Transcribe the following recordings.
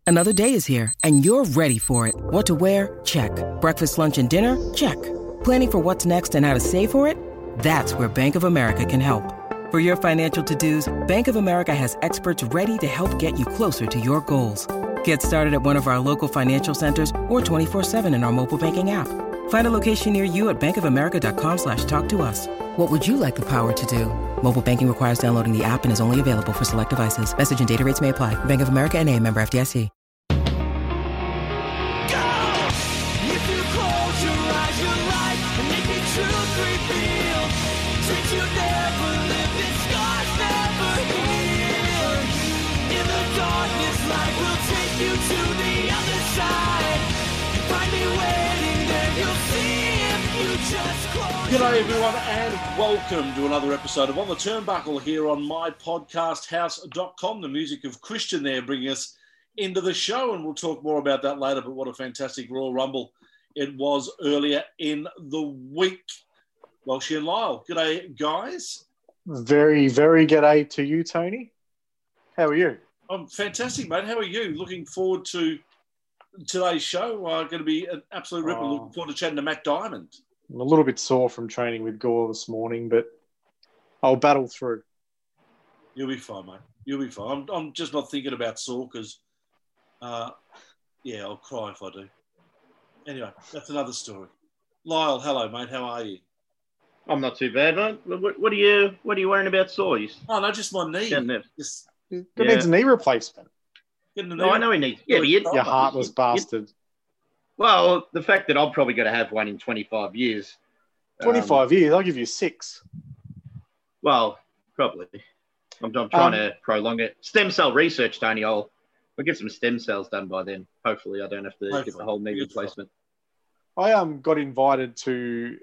Another day is here, and you're ready for it. What to wear? Check. Breakfast, lunch, and dinner? Check. Planning for what's next and how to save for it? That's where Bank of America can help. For your financial to-dos, Bank of America has experts ready to help get you closer to your goals. Get started at one of our local financial centers or 24/7 in our mobile banking app. Find a location near you at bankofamerica.com/talktous. What would you like the power to do? Mobile banking requires downloading the app and is only available for select devices. Message and data rates may apply. Bank of America N.A., member FDIC. G'day everyone and welcome to another episode of On the Turnbuckle here on mypodcasthouse.com. The music of Christian there bringing us into the show, and we'll talk more about that later, but what a fantastic Royal Rumble it was earlier in the week. Welshie and Lyle, g'day guys. Very, very g'day to you, Tony. How are you? I'm fantastic, mate. How are you? Looking forward to today's show. Going to be an absolute ripper. Looking forward to chatting to Matt Diamond. I'm a little bit sore from training with Gore this morning, but I'll battle through. You'll be fine, mate. You'll be fine. I'm just not thinking about sore because, I'll cry if I do. Anyway, that's another story. Lyle, hello, mate. How are you? I'm not too bad, mate. What are you worrying about sore? Oh, no, just my knee. Needs a knee replacement. I know he needs. Yeah, but you heartless bastard. Well, the fact that I'm probably going to have one in 25 years. 25 years? I'll give you 6. Well, probably. I'm trying to prolong it. Stem cell research, Tony. I'll get some stem cells done by then. Hopefully, I don't have to get the whole knee replacement. I got invited to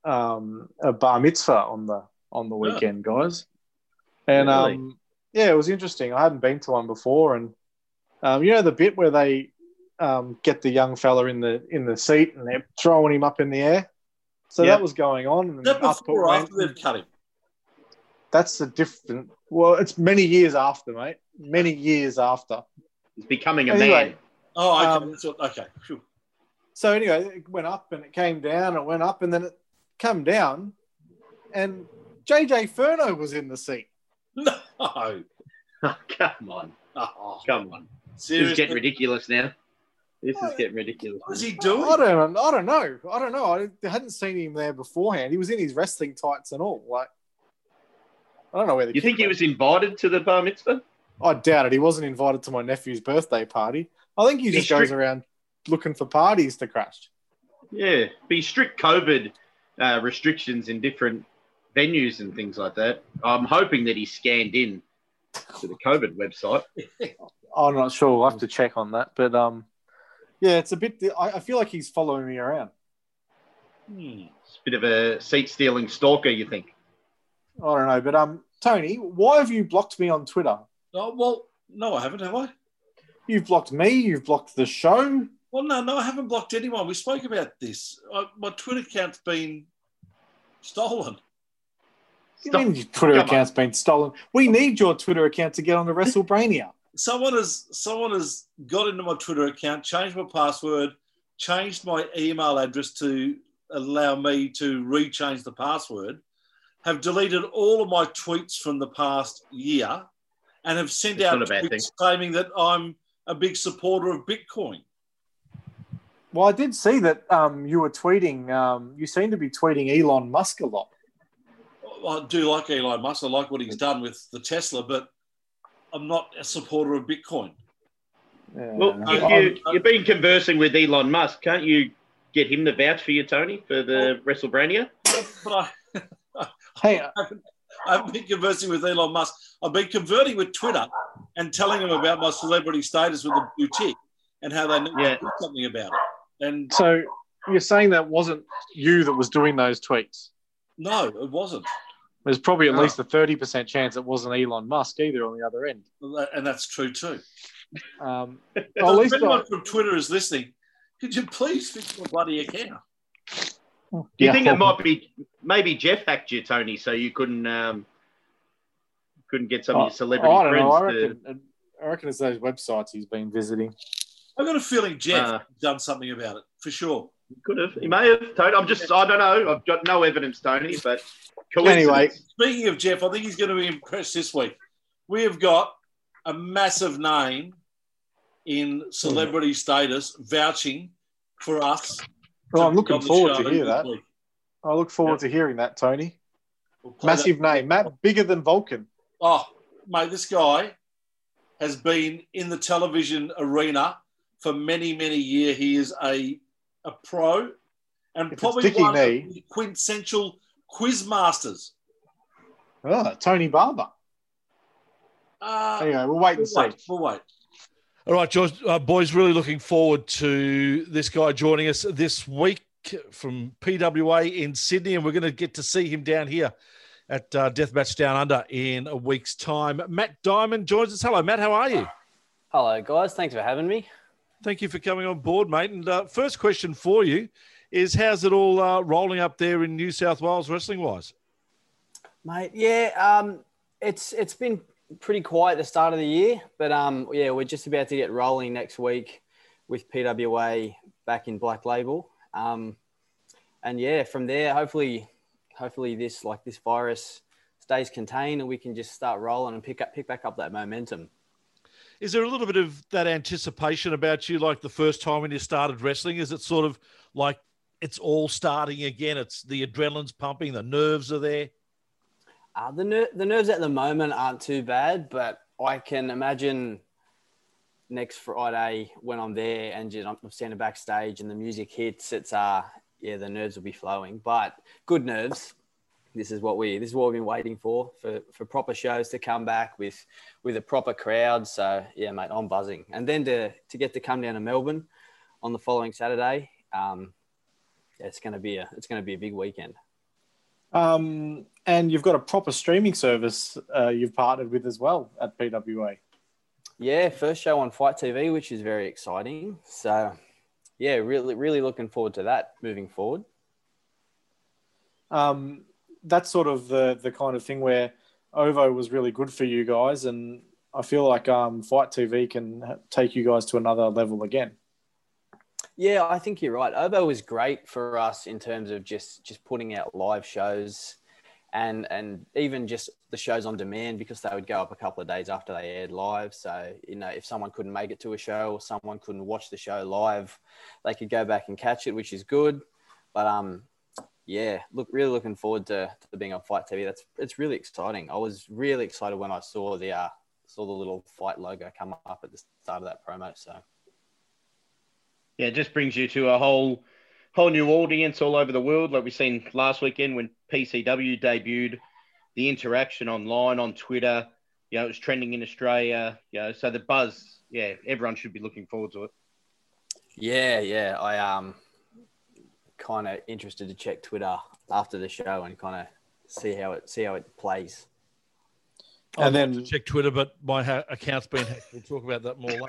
a bar mitzvah on the weekend, guys, and really? It was interesting. I hadn't been to one before, and the bit where they get the young fella in the seat and they're throwing him up in the air. So that was going on. And that before or after they've cut him? That's a different. Well, it's many years after, mate. Many years after. He's becoming a man. Oh, okay. Okay. Sure. So anyway, it went up and it came down. It went up and then it came down, and JJ Furno was in the seat. No. Oh, come on. Oh, come on. Seriously? This is getting ridiculous now. This is getting ridiculous. What is he doing? I don't know. I hadn't seen him there beforehand. He was in his wrestling tights and all. Like, I don't know where the. You think he was invited to the bar mitzvah? I doubt it. He wasn't invited to my nephew's birthday party. I think he just goes around looking for parties to crash. Yeah, be strict COVID restrictions in different venues and things like that. I'm hoping that he's scanned in to the COVID website. I'm not sure. I'll have to check on that. But, it's a bit... I feel like he's following me around. It's a bit of a seat-stealing stalker, you think? I don't know. But, Tony, why have you blocked me on Twitter? Oh, well, no, I haven't, have I? You've blocked me. You've blocked the show. Well, no, I haven't blocked anyone. We spoke about this. My Twitter account's been stolen. What do you mean your Twitter account's been stolen? We need your Twitter account to get on the WrestleBrania. Someone has got into my Twitter account, changed my password, changed my email address to allow me to rechange the password, have deleted all of my tweets from the past year, and have sent out tweets claiming that I'm a big supporter of Bitcoin. Well, I did see that you were tweeting. You seem to be tweeting Elon Musk a lot. I do like Elon Musk. I like what he's done with the Tesla, but I'm not a supporter of Bitcoin. Yeah, well, if you've been conversing with Elon Musk, can't you get him to vouch for you, Tony, for the WrestleBrania? But I haven't been conversing with Elon Musk. I've been converting with Twitter and telling him about my celebrity status with the boutique and how they need to do something about it. And so you're saying that wasn't you that was doing those tweets? No, it wasn't. There's probably at least a 30% chance it wasn't Elon Musk either on the other end. And that's true too. At least if anyone from Twitter is listening, could you please fix my bloody account? Do you think it might be maybe Jeff hacked you, Tony, so you couldn't get some of your celebrity friends? I reckon it's those websites he's been visiting. I've got a feeling Jeff done something about it, for sure. Could have. He may have, Tony. I don't know. I've got no evidence, Tony, but anyway. Speaking of Jeff, I think he's going to be impressed this week. We have got a massive name in celebrity status vouching for us. Well, I'm looking forward to hear that. I look forward to hearing that, Tony. Massive name. Matt, bigger than Vulcan. Oh, mate, this guy has been in the television arena for many, many years. He is a pro and probably one of the quintessential quiz masters. Oh, Tony Barber. Anyway, we'll wait and see. We'll wait. All right, George, boys, really looking forward to this guy joining us this week from PWA in Sydney, and we're going to get to see him down here at Deathmatch Down Under in a week's time. Matt Diamond joins us. Hello, Matt. How are you? Hello, guys. Thanks for having me. Thank you for coming on board, mate. And first question for you is, how's it all rolling up there in New South Wales wrestling-wise? Mate, it's been pretty quiet at the start of the year, but we're just about to get rolling next week with PWA back in Black Label. From there, hopefully this virus stays contained and we can just start rolling and pick back up that momentum. Is there a little bit of that anticipation about you, like the first time when you started wrestling? Is it sort of like it's all starting again? It's the adrenaline's pumping, the nerves are there? The nerves at the moment aren't too bad, but I can imagine next Friday when I'm there and I'm standing backstage and the music hits, it's the nerves will be flowing, but good nerves. This is what we've been waiting for proper shows to come back with a proper crowd. So yeah, mate, I'm buzzing. And then to get to come down to Melbourne on the following Saturday, it's going to be a big weekend. And you've got a proper streaming service you've partnered with as well at PWA. Yeah, first show on Fight TV, which is very exciting. So yeah, really, really looking forward to that moving forward. That's sort of the kind of thing where OVO was really good for you guys, and I feel like Fight TV can take you guys to another level again. Yeah, I think you're right. OVO was great for us in terms of just putting out live shows and even just the shows on demand, because they would go up a couple of days after they aired live. So, if someone couldn't make it to a show or someone couldn't watch the show live, they could go back and catch it, which is good. But really looking forward to being on Fight TV. It's really exciting. I was really excited when I saw the little Fight logo come up at the start of that promo. So yeah, it just brings you to a whole new audience all over the world. Like we've seen last weekend when PCW debuted, the interaction online on Twitter, it was trending in Australia. So the buzz, everyone should be looking forward to it. Yeah. I kind of interested to check Twitter after the show and kind of see how it plays. And then check Twitter, but my account's been hacked. We'll talk about that more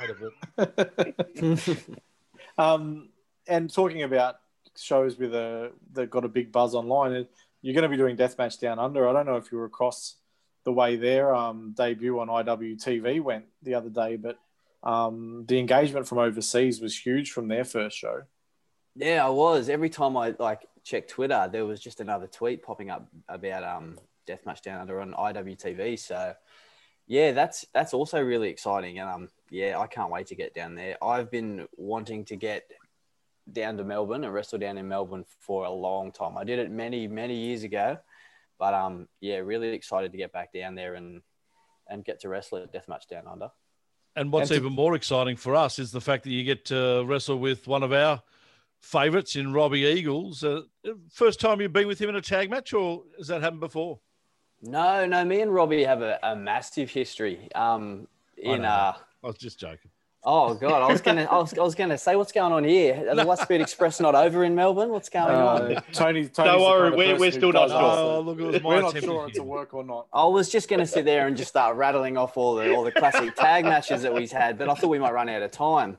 later. But and talking about shows that got a big buzz online, you're going to be doing Deathmatch Down Under. I don't know if you were across the way there. Debut on IWTV went the other day, but the engagement from overseas was huge from their first show. Yeah, I was. Every time I checked Twitter, there was just another tweet popping up about Deathmatch Down Under on IWTV. So yeah, that's also really exciting. And I can't wait to get down there. I've been wanting to get down to Melbourne and wrestle down in Melbourne for a long time. I did it many, many years ago, but really excited to get back down there and get to wrestle at Deathmatch Down Under. And what's even more exciting for us is the fact that you get to wrestle with one of our favourites in Robbie Eagles. First time you've been with him in a tag match, or has that happened before? No. Me and Robbie have a massive history. I was just joking. Oh God, I was gonna say, what's going on here? Are the Lightspeed Express not over in Melbourne? What's going on? Tony's don't worry, we're still not sure. We're not sure it's a work or not. I was just gonna sit there and just start rattling off all the classic tag matches that we've had, but I thought we might run out of time.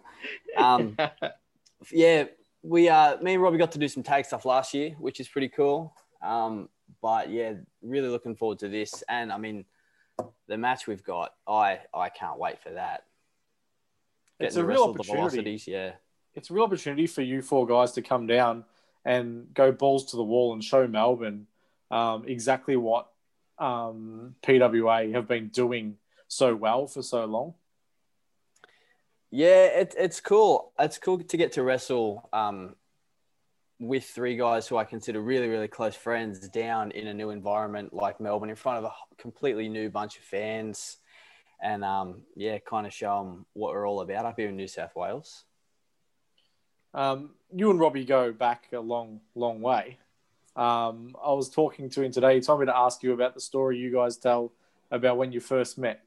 Me and Robbie got to do some tag stuff last year, which is pretty cool. But yeah, really looking forward to this. And I mean, the match we've got, I can't wait for that. It's Getting a to real wrestle the opportunity. velocities, yeah. It's a real opportunity for you four guys to come down and go balls to the wall and show Melbourne exactly what PWA have been doing so well for so long. Yeah, it's cool. It's cool to get to wrestle with three guys who I consider really, really close friends down in a new environment like Melbourne in front of a completely new bunch of fans and, kind of show them what we're all about up here in New South Wales. You and Robbie go back a long, long way. I was talking to him today. He told me to ask you about the story you guys tell about when you first met.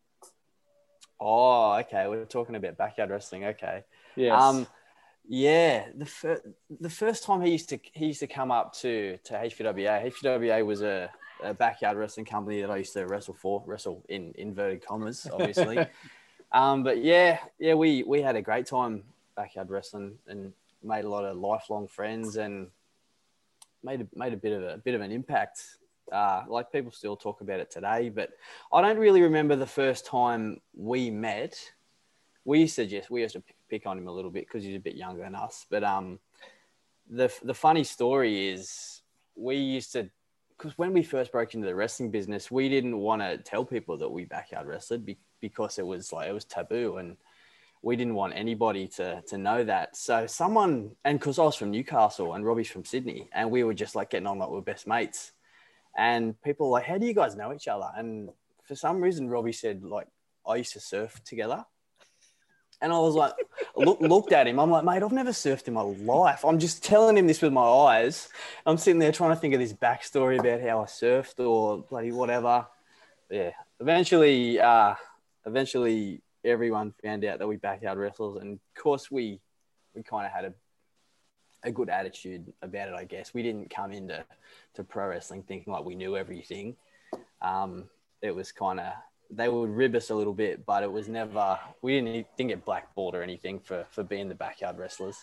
Oh, okay. We're talking about backyard wrestling. Okay. Yes. Yeah. The first time he used to come up to HVWA. HVWA was a backyard wrestling company that I used to wrestle in inverted commas, obviously. But yeah, we had a great time backyard wrestling and made a lot of lifelong friends and made a bit of an impact. Like people still talk about it today, but I don't really remember the first time we met. We used to pick on him a little bit because he's a bit younger than us. But the funny story is we used to, because when we first broke into the wrestling business, we didn't want to tell people that we backyard wrestled because it was taboo and we didn't want anybody to know that. So and because I was from Newcastle and Robbie's from Sydney, and we were just like getting on like we were best mates. And people were like, how do you guys know each other? And for some reason, Robbie said, like, I used to surf together. And I was like, looked at him. I'm like, mate, I've never surfed in my life. I'm just telling him this with my eyes. I'm sitting there trying to think of this backstory about how I surfed or bloody whatever. Yeah. Eventually, everyone found out that we backyard wrestlers. And of course, we kind of had a good attitude about it, I guess. We didn't come into pro wrestling thinking like we knew everything. It was kind of, they would rib us a little bit, but it was never, we didn't get blackballed or anything for being the backyard wrestlers.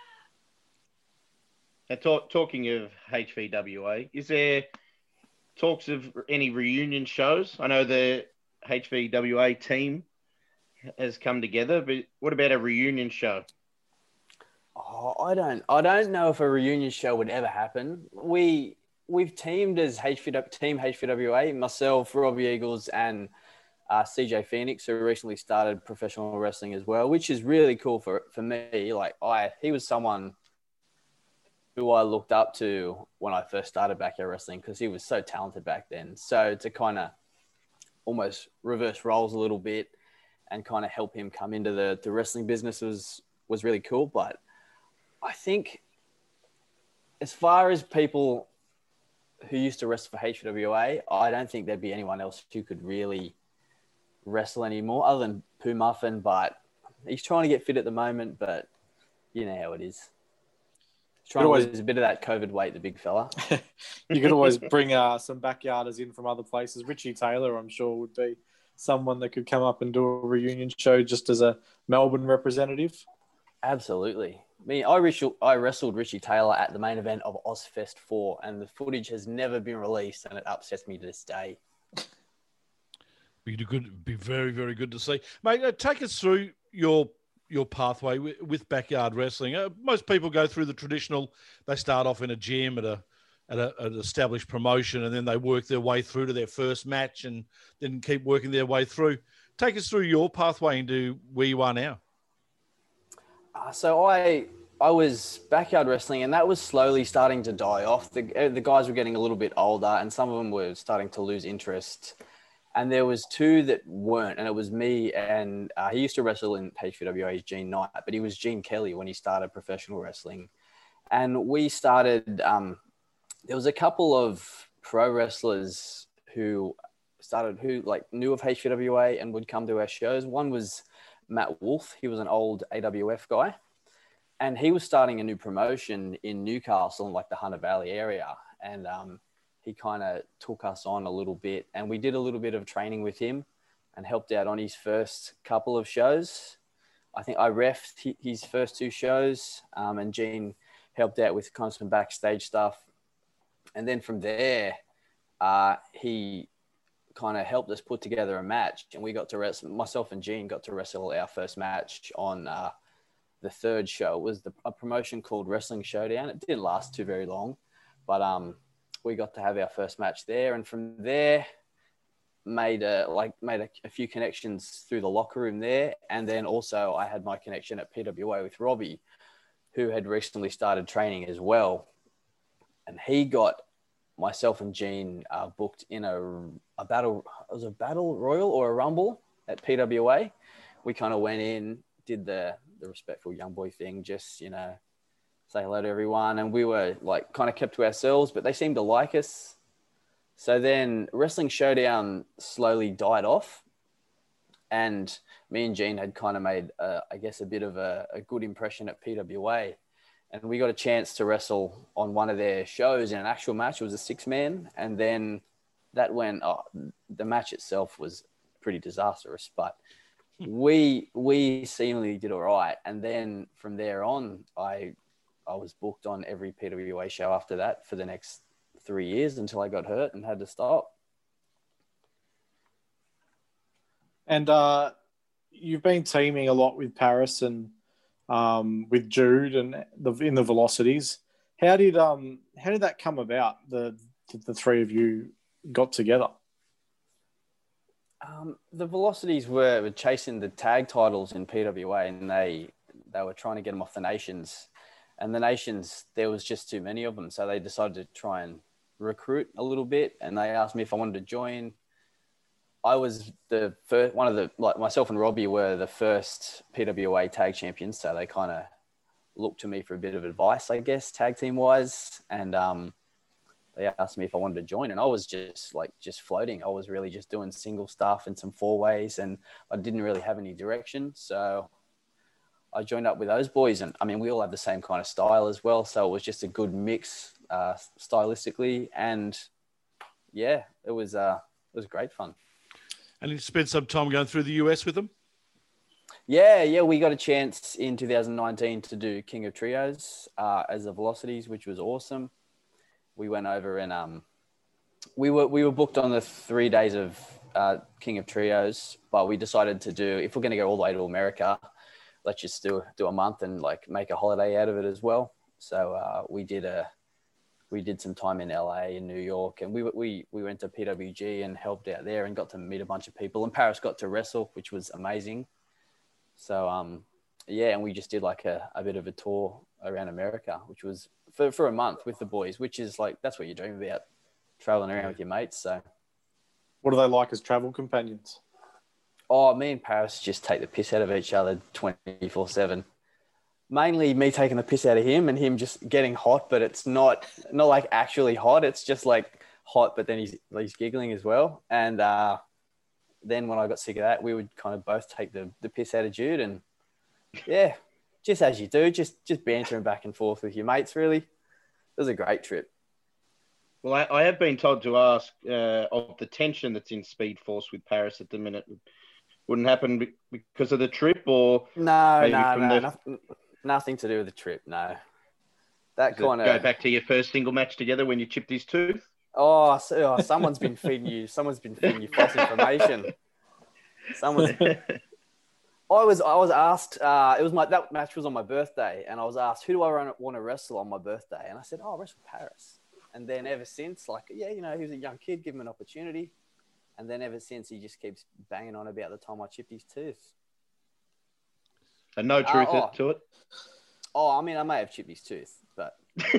Now, talking of HVWA, is there talks of any reunion shows? I know the HVWA team has come together, but what about a reunion show? Oh, I don't know if a reunion show would ever happen. We've teamed as Team HVWA, myself, Robbie Eagles, and CJ Phoenix, who recently started professional wrestling as well, which is really cool for me. Like he was someone who I looked up to when I first started backyard wrestling because he was so talented back then. So to kind of almost reverse roles a little bit and kind of help him come into the wrestling business was really cool. But I think as far as people who used to wrestle for HWA, I don't think there'd be anyone else who could really wrestle anymore other than Pooh Muffin, but he's trying to get fit at the moment, but you know how it is. He's trying to lose a bit of that COVID weight, the big fella. You could always bring some backyarders in from other places. Richie Taylor, I'm sure, would be someone that could come up and do a reunion show just as a Melbourne representative. Absolutely. I wrestled Richie Taylor at the main event of Ozfest 4, and the footage has never been released, and it upsets me to this day. Be very, very good to see. Mate, take us through your pathway with backyard wrestling. Most people go through the traditional, they start off in a gym at an established promotion, and then they work their way through to their first match and then keep working their way through. Take us through your pathway into where you are now. So I was backyard wrestling, and that was slowly starting to die off. The guys were getting a little bit older, and some of them were starting to lose interest. And there was two that weren't, and it was me and he used to wrestle in HVWA as Gene Knight, but he was Gene Kelly when he started professional wrestling. And we started, there was a couple of pro wrestlers who knew of HVWA and would come to our shows. One was Matt Wolf. He was an old AWF guy, and he was starting a new promotion in Newcastle in like the Hunter Valley area. And he kind of took us on a little bit, and we did a little bit of training with him and helped out on his first couple of shows. I think I refed his first two shows, and Gene helped out with kind of some backstage stuff. And then from there, he kind of helped us put together a match, and we got to wrestle. Myself and Gene got to wrestle our first match on the third show. It was a promotion called Wrestling Showdown. It didn't last too very long, but we got to have our first match there, and from there made a few connections through the locker room there, and then also I had my connection at PWA with Robbie, who had recently started training as well, and he got myself and Gene booked in a battle. It was a battle royal or a rumble at PWA. We kind of went in, did the respectful young boy thing, just, say hello to everyone. And we were like kind of kept to ourselves, but they seemed to like us. So then Wrestling Showdown slowly died off. And me and Gene had kind of made, I guess, a bit of a good impression at PWA. And we got a chance to wrestle on one of their shows in an actual match. It was a 6-man. And then that went, the match itself was pretty disastrous, but we seemingly did all right. And then from there on, I was booked on every PWA show after that for the next 3 years until I got hurt and had to stop. And you've been teaming a lot with Paris and with Jude and in the Velocities. How did that come about? The three of you got together. The Velocities were chasing the tag titles in PWA, and they were trying to get them off the Nations. And the Nations, there was just too many of them, so they decided to try and recruit a little bit. And they asked me if I wanted to join. I was the first myself and Robbie were the first PWA tag champions, so they kind of looked to me for a bit of advice, I guess, tag team wise. And they asked me if I wanted to join, and I was just floating. I was really just doing single stuff and some 4-ways, and I didn't really have any direction. So I joined up with those boys, and I mean, we all have the same kind of style as well. So it was just a good mix stylistically, and yeah, it was great fun. And you spent some time going through the US with them? Yeah, we got a chance in 2019 to do King of Trios as the Velocities, which was awesome. We went over and we were booked on the 3 days of King of Trios, but we decided to do, if we're going to go all the way to America, let's just do a month and like make a holiday out of it as well. So we did some time in LA and New York, and we went to PWG and helped out there and got to meet a bunch of people. And Paris got to wrestle, which was amazing. So and we just did like a bit of a tour around America, which was for a month with the boys, which is like, that's what you dream about, traveling around with your mates. So what are they like as travel companions? Oh, me and Paris just take the piss out of each other 24/7. Mainly me taking the piss out of him and him just getting hot, but it's not like actually hot. It's just like hot, but then he's giggling as well. And then when I got sick of that, we would kind of both take the piss out of Jude, and yeah, just as you do, just bantering back and forth with your mates, really. It was a great trip. Well, I have been told to ask of the tension that's in Speed Force with Paris at the minute. Wouldn't happen because of the trip, or no, nothing to do with the trip. No, that kind of go back to your first single match together when you chipped his tooth. Someone's been feeding you false information. I was asked. That match was on my birthday, and I was asked, who do I want to wrestle on my birthday? And I said, I'll wrestle Paris. And then ever since, he was a young kid, give him an opportunity. And then ever since, he just keeps banging on about the time I chipped his tooth. And no truth to it? I mean, I may have chipped his tooth, but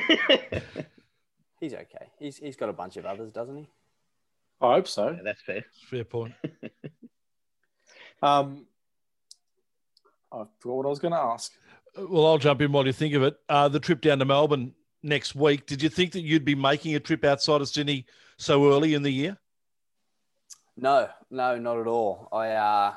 he's okay. He's got a bunch of others, doesn't he? I hope so. Yeah, that's fair. Fair point. I forgot what I was going to ask. Well, I'll jump in while you think of it. The trip down to Melbourne next week, did you think that you'd be making a trip outside of Sydney so early in the year? No, not at all. I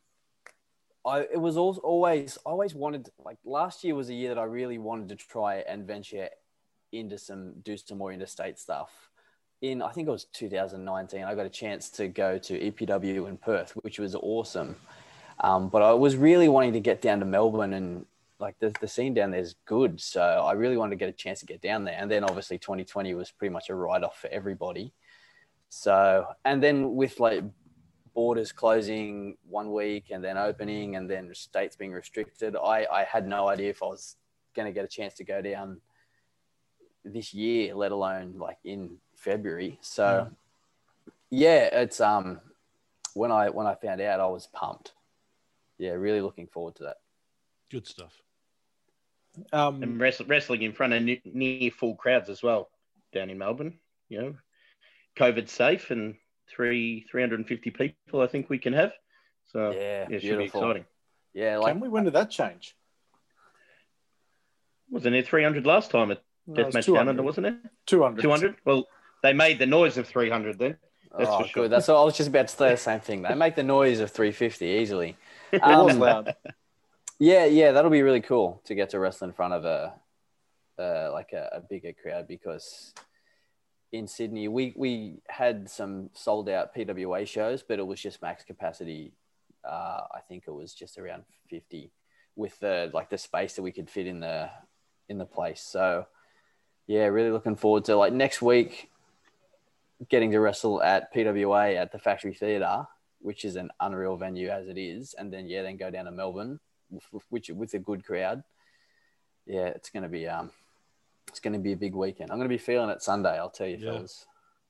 always wanted, last year was a year that I really wanted to try and venture do some more interstate stuff. I think it was 2019, I got a chance to go to EPW in Perth, which was awesome. But I was really wanting to get down to Melbourne, and the scene down there is good. So I really wanted to get a chance to get down there. And then obviously 2020 was pretty much a write-off for everybody. So, and then with like borders closing 1 week and then opening and then states being restricted, I had no idea if I was going to get a chance to go down this year, let alone like in February. So yeah, it's when I found out, I was pumped. Yeah, really looking forward to that. Good stuff. And wrestling in front of near full crowds as well down in Melbourne. You know, COVID safe and 350 people I think we can have. So Yeah, it should be exciting. Yeah, like when did that change? Wasn't it 300 last time at Deathmatch Down Under, wasn't it? 200. 200? Well, they made the noise of 300 then. That's for sure. Good. That's what I was just about to say. The same thing. They make the noise of 350 easily. It was loud. Yeah, that'll be really cool to get to wrestle in front of a bigger crowd, because in Sydney we had some sold out PWA shows, but it was just max capacity. I think it was just around 50 with the space that we could fit in the place. So yeah, really looking forward to like next week getting to wrestle at PWA at the Factory Theatre, which is an unreal venue as it is, and then go down to Melbourne with a good crowd. Yeah, it's going to be a big weekend. I'm going to be feeling it Sunday, I'll tell you, fellas.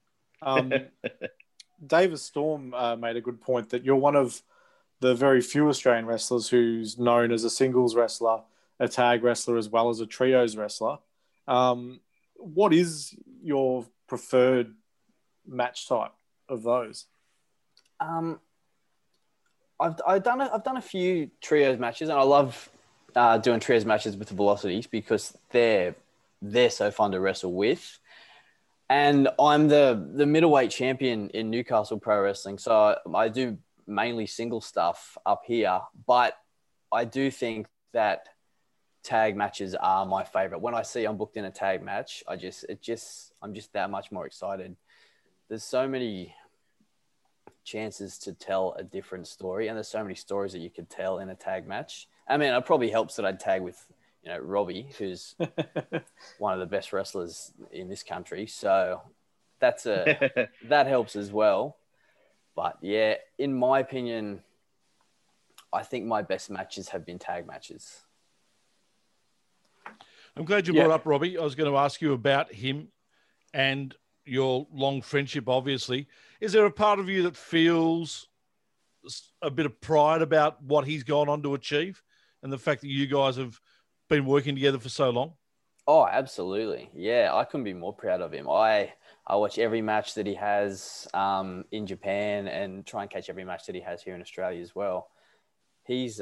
Davis Storm made a good point that you're one of the very few Australian wrestlers who's known as a singles wrestler, a tag wrestler, as well as a trios wrestler. What is your preferred match type of those? I've done a few trios matches, and I love doing trios matches with the Velocities because they're so fun to wrestle with. And I'm the middleweight champion in Newcastle Pro Wrestling, so I do mainly single stuff up here. But I do think that tag matches are my favorite. When I see I'm booked in a tag match, I'm just that much more excited. There's so many chances to tell a different story, and there's so many stories that you could tell in a tag match. I mean, it probably helps that I'd tag with, Robbie, who's one of the best wrestlers in this country. So that helps as well. But yeah, in my opinion, I think my best matches have been tag matches. I'm glad you brought up Robbie. I was going to ask you about him and your long friendship, obviously. Is there a part of you that feels a bit of pride about what he's gone on to achieve and the fact that you guys have been working together for so long? Oh, absolutely. Yeah, I couldn't be more proud of him. I watch every match that he has in Japan and try and catch every match that he has here in Australia as well. He's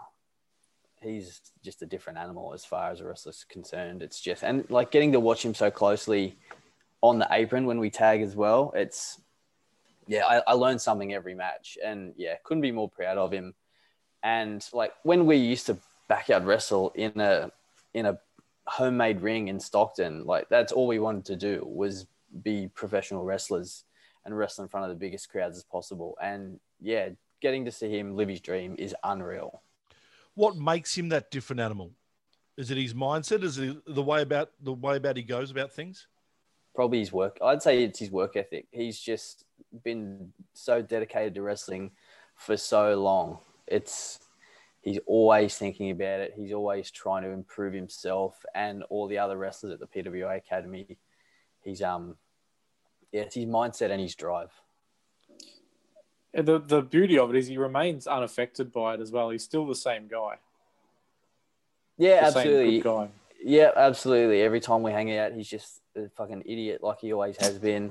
just a different animal as far as a wrestler's concerned. It's just, and like getting to watch him so closely on the apron when we tag as well. It's, I learned something every match, and couldn't be more proud of him. And like when we used to backyard wrestle in a homemade ring in Stockton, like that's all we wanted to do was be professional wrestlers and wrestle in front of the biggest crowds as possible. And getting to see him live his dream is unreal. What makes him that different animal? Is it his mindset? Is it the way about he goes about things? Probably his work. I'd say it's his work ethic. He's just been so dedicated to wrestling for so long. He's always thinking about it. He's always trying to improve himself and all the other wrestlers at the PWA Academy. He's it's his mindset and his drive. The beauty of it is he remains unaffected by it as well. He's still the same guy. Yeah, The absolutely. same good guy. Yeah, absolutely. Every time we hang out, he's just a fucking idiot like he always has been.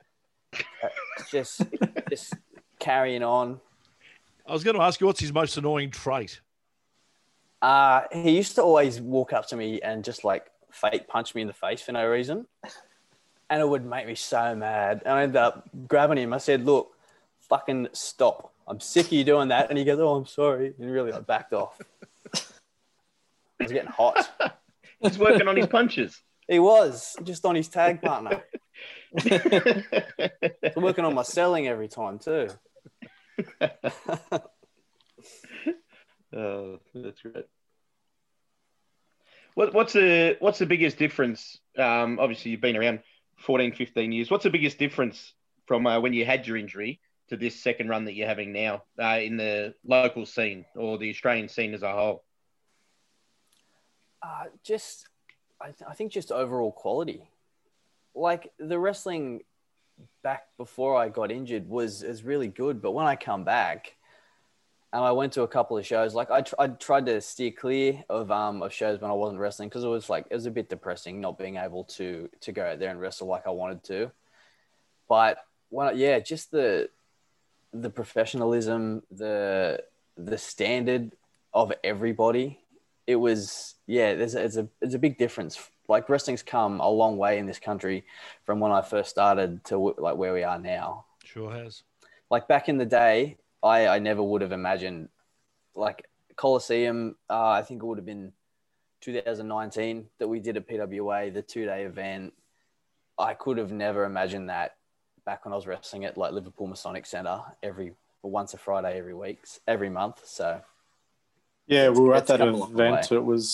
just carrying on. I was going to ask you, what's his most annoying trait? He used to always walk up to me and just like fake punch me in the face for no reason. And it would make me so mad. And I ended up grabbing him. I said, look, fucking stop. I'm sick of you doing that. And he goes, oh, I'm sorry. And really like backed off. It was getting hot. He's working on his punches. He was, just on his tag partner. Working on my selling every time too. Oh, that's great. What's the biggest difference? Obviously, you've been around 14, 15 years. What's the biggest difference from when you had your injury to this second run that you're having now in the local scene or the Australian scene as a whole? I think just overall quality. Like the wrestling back before I got injured was really good, but when I come back and I went to a couple of shows, like I tried to steer clear of shows when I wasn't wrestling because it was a bit depressing not being able to go out there and wrestle like I wanted to. But just the professionalism, the standard of everybody. It was, it's a big difference. Like wrestling's come a long way in this country from when I first started to like where we are now. Sure has. Like back in the day, I never would have imagined like Coliseum. I think it would have been 2019 that we did at PWA, the 2-day event. I could have never imagined that back when I was wrestling at like Liverpool Masonic Centre once a Friday every month. So. Yeah, we were at that event.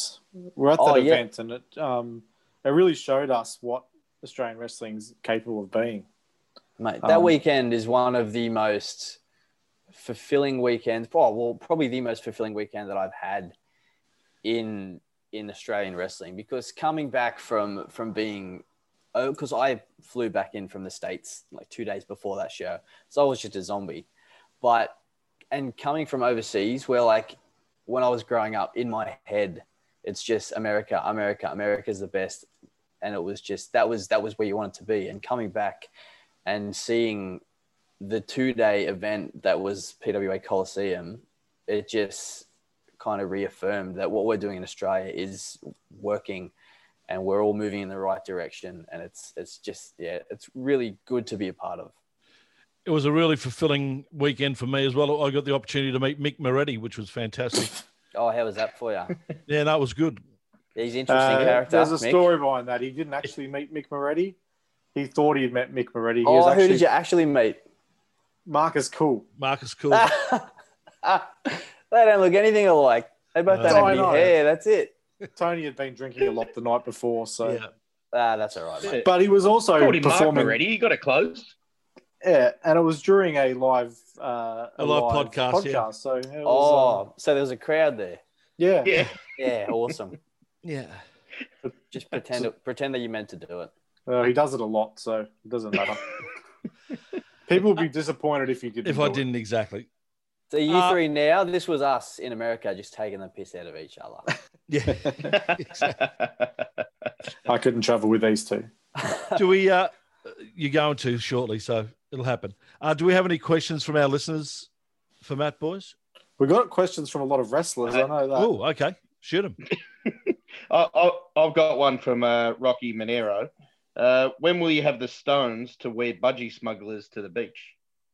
Event, and it really showed us what Australian wrestling's capable of being. Mate, that weekend is one of the most fulfilling weekends. Probably the most fulfilling weekend that I've had in Australian wrestling, because coming back from being, because I flew back in from the States like 2 days before that show, so I was just a zombie. And coming from overseas, where like, when I was growing up, in my head, it's just America, America, America's the best. And it was just, that was where you wanted to be. And coming back and seeing the 2-day event that was PWA Coliseum, it just kind of reaffirmed that what we're doing in Australia is working and we're all moving in the right direction. And it's just, it's really good to be a part of. It was a really fulfilling weekend for me as well. I got the opportunity to meet Mick Moretti, which was fantastic. Oh, how was that for you? Yeah, that was good. He's an interesting character. There's a Mick. story behind that. He didn't actually meet Mick Moretti. He thought he'd met Mick Moretti. Who did you actually meet? Marcus Cool. Marcus Cool. They don't look anything alike. They both don't have any hair. That's it. Tony had been drinking a lot the night before, so. Yeah. That's all right, mate. But he was also performing. Mark already. You got it closed. Yeah, and it was during a live podcast. Yeah. So it was, so there was a crowd there. Yeah. Yeah, awesome. Yeah. Just pretend that you meant to do it. He does it a lot, so it doesn't matter. People would be disappointed if he didn't. If I didn't, exactly. So you three now, this was us in America just taking the piss out of each other. Yeah. Exactly. I couldn't travel with these two. Do we? You're going to shortly, so it'll happen. Do we have any questions from our listeners for Matt, boys? We got questions from a lot of wrestlers. I know that. Oh, okay. Shoot them. I've got one from Rocky Monero. When will you have the stones to wear budgie smugglers to the beach?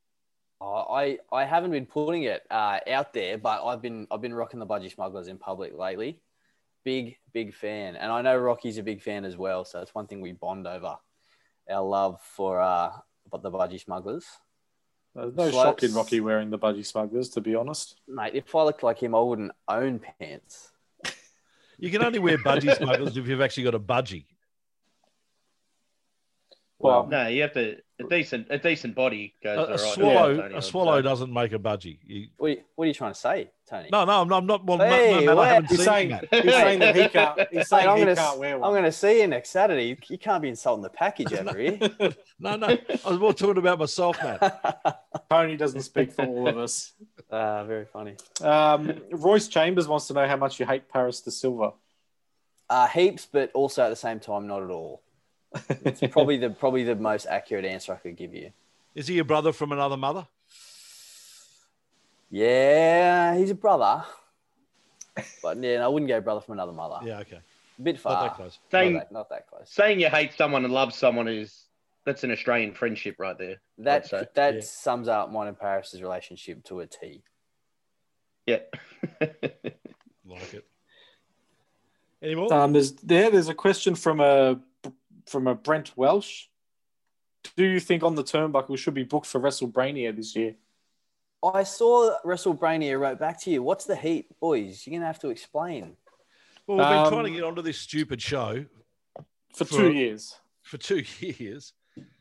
I haven't been putting it out there, but I've been rocking the budgie smugglers in public lately. Big fan, and I know Rocky's a big fan as well. So it's one thing we bond over, our love for the budgie smugglers. There's no shock in Rocky wearing the budgie smugglers, to be honest. Mate, if I looked like him, I wouldn't own pants. You can only wear budgie smugglers if you've actually got a budgie. Well, no, you have to a decent body goes. A swallow doesn't make a budgie. What are you trying to say, Tony? No, I'm not. Well, Hey, I haven't he's seen saying that. he's saying that he can't. He's saying he can't wear one. I'm going to see you next Saturday. You can't be insulting the package over here. No. I was more talking about myself, Matt. Tony doesn't speak for all of us. Very funny. Royce Chambers wants to know how much you hate Paris de Silva. Heaps, but also at the same time, not at all. It's probably the most accurate answer I could give you. Is he your brother from another mother? Yeah, he's a brother. But yeah, I wouldn't go brother from another mother. Yeah, okay. A bit far. Not that close. Not that close. Saying you hate someone and love someone that's an Australian friendship right there. That sums up mine and Paris's relationship to a T. Yeah. Like it. Any more? There's a question from a Brent Welsh. Do you think On the Turnbuckle should be booked for WrestleBrania this year? I saw WrestleBrania wrote back to you. What's the heat, boys? You're going to have to explain. Well, we've been trying to get onto this stupid show for 2 years. For 2 years.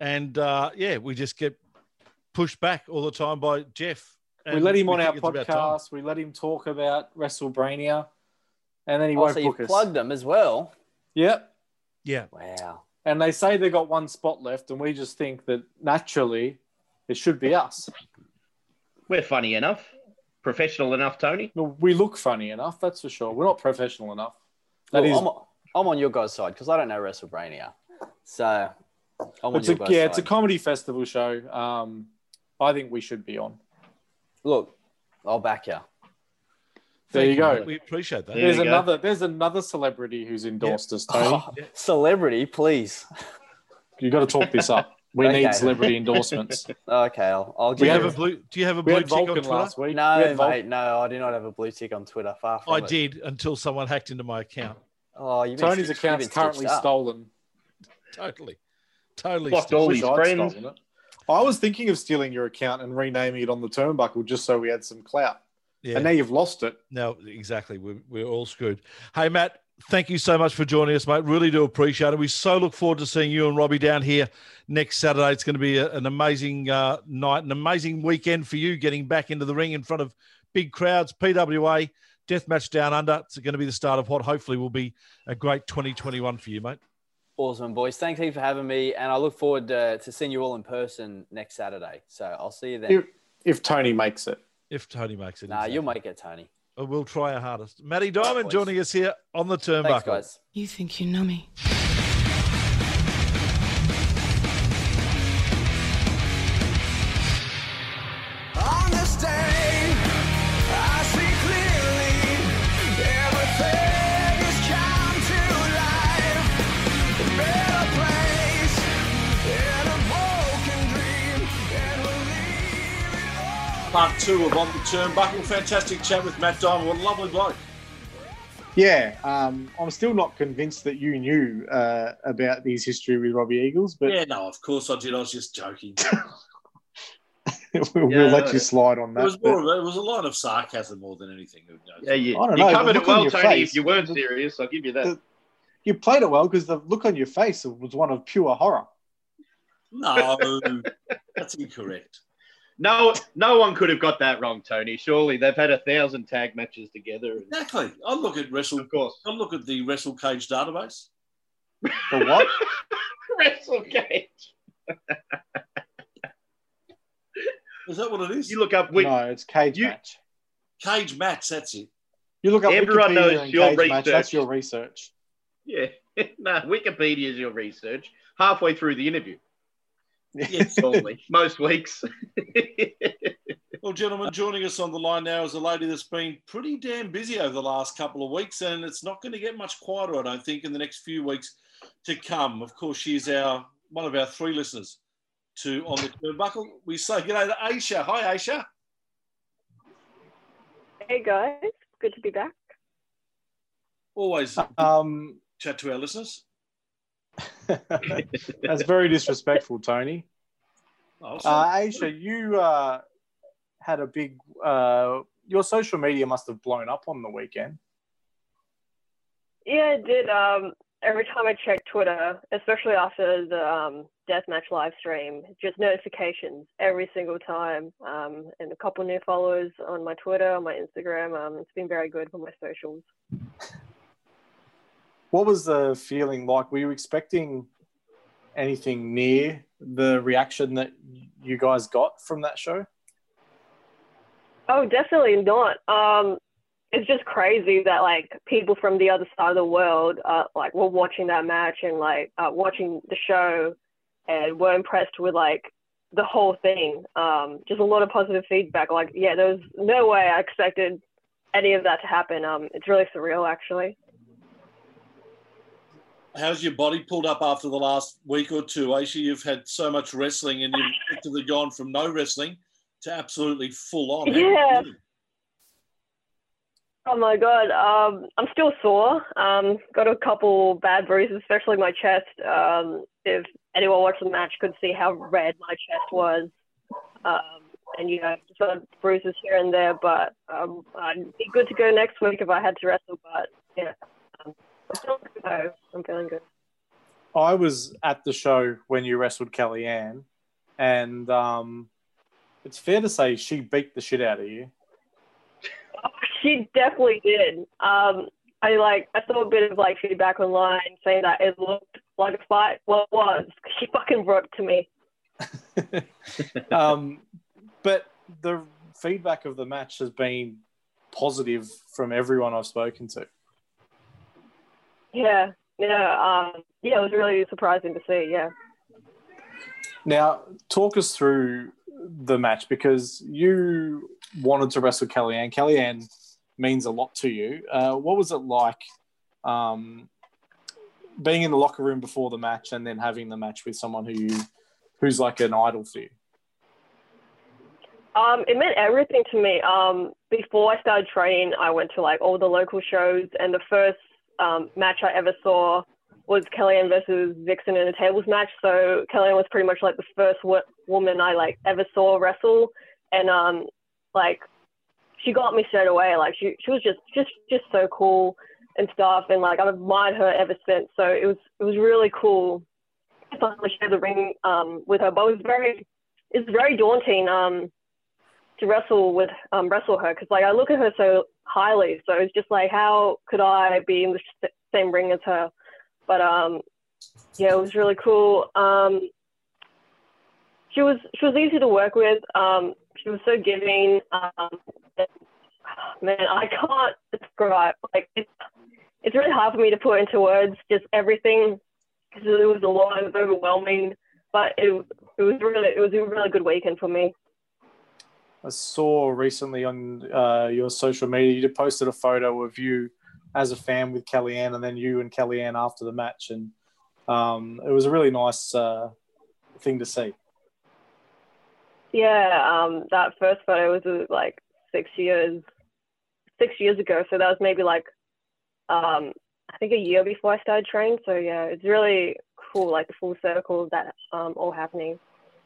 And we just get pushed back all the time by Jeff. We let him on our think it's about time. podcast. We let him talk about WrestleBrania, and then he Oh, won't so you book us. plugged them as well. Yep. Yeah. Wow. And they say they got one spot left, and we just think that naturally it should be us. We're funny enough. Professional enough, Tony. Well, we look funny enough, that's for sure. We're not professional enough. That is, I'm on your guys' side because I don't know WrestleBrania. So I'm on it's your a, guys' yeah, side. it's a comedy festival show. I think we should be on. Look, I'll back you. There you go. Mate. We appreciate that. Yeah. There's another celebrity who's endorsed us, Tony. Oh, celebrity, please. You got to talk this up. We Okay. need celebrity endorsements. Okay, I'll Do you give have you. do you have a We blue had tick on Vulcan Twitter? last week. We No, had Vulcan. mate, no, I do not have a blue tick on Twitter. Far from I it. did until someone hacked into my account. Oh, you've been Tony's you've account's been currently stitched up. stolen. Totally Blocked all Wish his I'd friends. stolen it. I was thinking of stealing your account and renaming it on the turnbuckle just so we had some clout. Yeah. And now you've lost it. No, exactly. We're all screwed. Hey, Matt, thank you so much for joining us, mate. Really do appreciate it. We so look forward to seeing you and Robbie down here next Saturday. It's going to be an amazing night, an amazing weekend for you, getting back into the ring in front of big crowds. PWA, Deathmatch Down Under. It's going to be the start of what hopefully will be a great 2021 for you, mate. Awesome, boys. Thanks heaps for having me, and I look forward to seeing you all in person next Saturday. So I'll see you then. If Tony makes it. If Tony makes it. Nah, exactly. you'll make it, Tony. We'll try our hardest. Matty Diamond boys. joining us here on the turnbuckle. Thanks, guys. You think you know me? On this day, I see clearly everything has come to life. A better place in a broken dream, and we'll leave it all. Part 2 of On the Turnbuckle. Fantastic chat with Matt Diamond. What a lovely bloke. Yeah, I'm still not convinced that you knew about his history with Robbie Eagles, but Yeah, no, of course I did. I was just joking. we'll let you slide on It that. was more of a line of sarcasm more than anything. Who knows? Yeah, you, I don't you know, covered the it look on well, your Tony. face- If you weren't serious, I'll give you that. You played it well because the look on your face was one of pure horror. No, that's incorrect. No one could have got that wrong, Tony. Surely they've had 1,000 tag matches together. Exactly. I look at Of course. I look at the Wrestle Cage database. The what? WrestleCage. Is that what it is? You look up. No, it's cage you- match. Cage Match, that's it. You look up Everyone Wikipedia knows and your cage match. That's research. your research. Yeah. No, Wikipedia is your research. Halfway through the interview. Yes. Normally. Most weeks. Well, gentlemen, joining us on the line now is a lady that's been pretty damn busy over the last couple of weeks, and it's not going to get much quieter, I don't think, in the next few weeks to come. Of course, she's one of our 3 listeners to On the Turnbuckle. We say g'day to Aisha. Hi, Aisha. Hey guys, good to be back. Always chat to our listeners. That's very disrespectful, Tony. Oh, sorry. Aisha, you had a big. Your social media must have blown up on the weekend. Yeah, it did. Every time I check Twitter, especially after the deathmatch live stream, just notifications every single time, and a couple new followers on my Twitter, on my Instagram. It's been very good for my socials. What was the feeling like? Were you expecting anything near the reaction that you guys got from that show? Oh, definitely not. It's just crazy that like people from the other side of the world like were watching that match and like watching the show and were impressed with like the whole thing. Just a lot of positive feedback. Like, yeah, there was no way I expected any of that to happen. It's really surreal, actually. How's your body pulled up after the last week or two, Aisha? You've had so much wrestling and you've effectively gone from no wrestling to absolutely full on. Yeah. Oh my God, I'm still sore. Got a couple bad bruises, especially my chest. If anyone watched the match could see how red my chest was. And, you know, just got bruises here and there, but I'd be good to go next week if I had to wrestle. But, yeah, I'm feeling good. I'm feeling good. I was at the show when you wrestled Kellyanne, and it's fair to say she beat the shit out of you. She definitely did. I saw a bit of like feedback online saying that it looked like a fight. Well, it was. She fucking brought it to me. But the feedback of the match has been positive from everyone I've spoken to. Yeah, it was really surprising to see. Yeah. Now, talk us through the match, because you wanted to wrestle Kellyanne. Kellyanne means a lot to you. What was it like being in the locker room before the match and then having the match with someone who's like an idol for you? It meant everything to me. Before I started training, I went to like all the local shows, and the first match I ever saw was Kellyanne versus Vixen in a tables match. So Kellyanne was pretty much like the first woman I like ever saw wrestle, and like she got me straight away. Like she was just so cool and stuff, and like I've admired her ever since. So it was really cool to finally share the ring with her. But it's very daunting to wrestle her, because like I look at her so highly. So it's just like, how could I be in the same ring as her? But it was really cool. She was easy to work with. She was so giving. Man, I can't describe. Like it's really hard for me to put into words just everything, because it was a lot. It was overwhelming, but it was a really good weekend for me. I saw recently on your social media, you posted a photo of you as a fan with Kellyanne, and then you and Kellyanne after the match, and it was a really nice thing to see. Yeah, that first photo was like 6 years ago, so that was maybe like I think a year before I started training. So yeah, it's really cool, like the full circle of that all happening.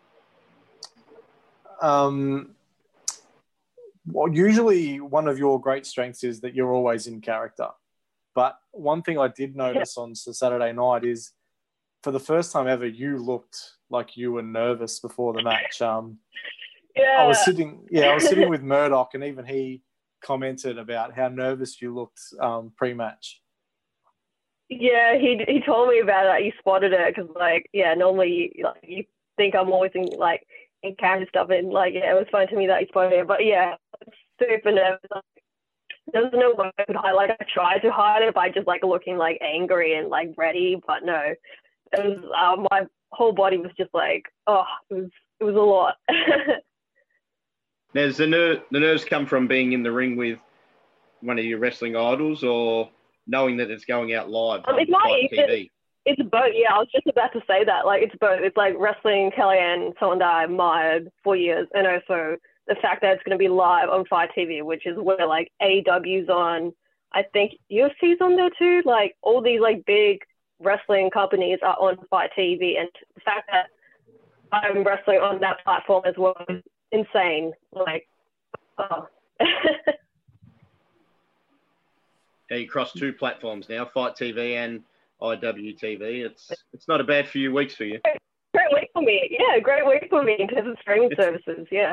Well, usually one of your great strengths is that you're always in character. But one thing I did notice on Saturday night is, for the first time ever, you looked like you were nervous before the match. I was sitting with Murdoch, and even he commented about how nervous you looked pre-match. Yeah, he told me about it. He spotted it, because like, yeah, normally you think I'm always in character stuff, and like, yeah, it was fun to me that he spotted it. But yeah, super nervous. There was no way I could hide. Like I tried to hide it by just like looking like angry and like ready, but no, it was my whole body was just like, it was a lot. Now, does the nerves come from being in the ring with one of your wrestling idols, or knowing that it's going out live on TV? It's both. Yeah, I was just about to say that. Like, it's both. It's like wrestling Kellyanne, someone that I admired for years, and also the fact that it's going to be live on Fight TV, which is where like AEW's on. I think UFC's on there too. Like all these like big wrestling companies are on Fight TV, and the fact that I'm wrestling on that platform as well is insane. Like, oh. Yeah, you cross two platforms now, Fight TV and IWTV. It's not a bad few weeks for you. Great week for me. Yeah, great week for me in terms of streaming services. Yeah.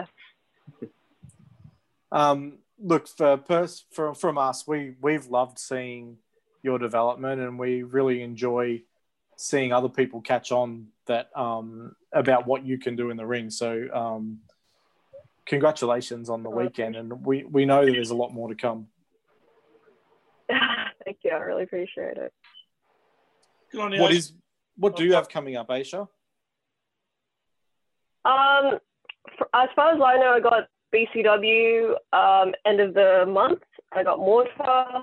Look, from us, we've loved seeing your development, and we really enjoy seeing other people catch on that about what you can do in the ring. So congratulations on the weekend, and we know that there's a lot more to come. Thank you. I really appreciate it. Good on you. What do you have coming up, Aisha? As far as I know, I got BCW end of the month. I got Mortar,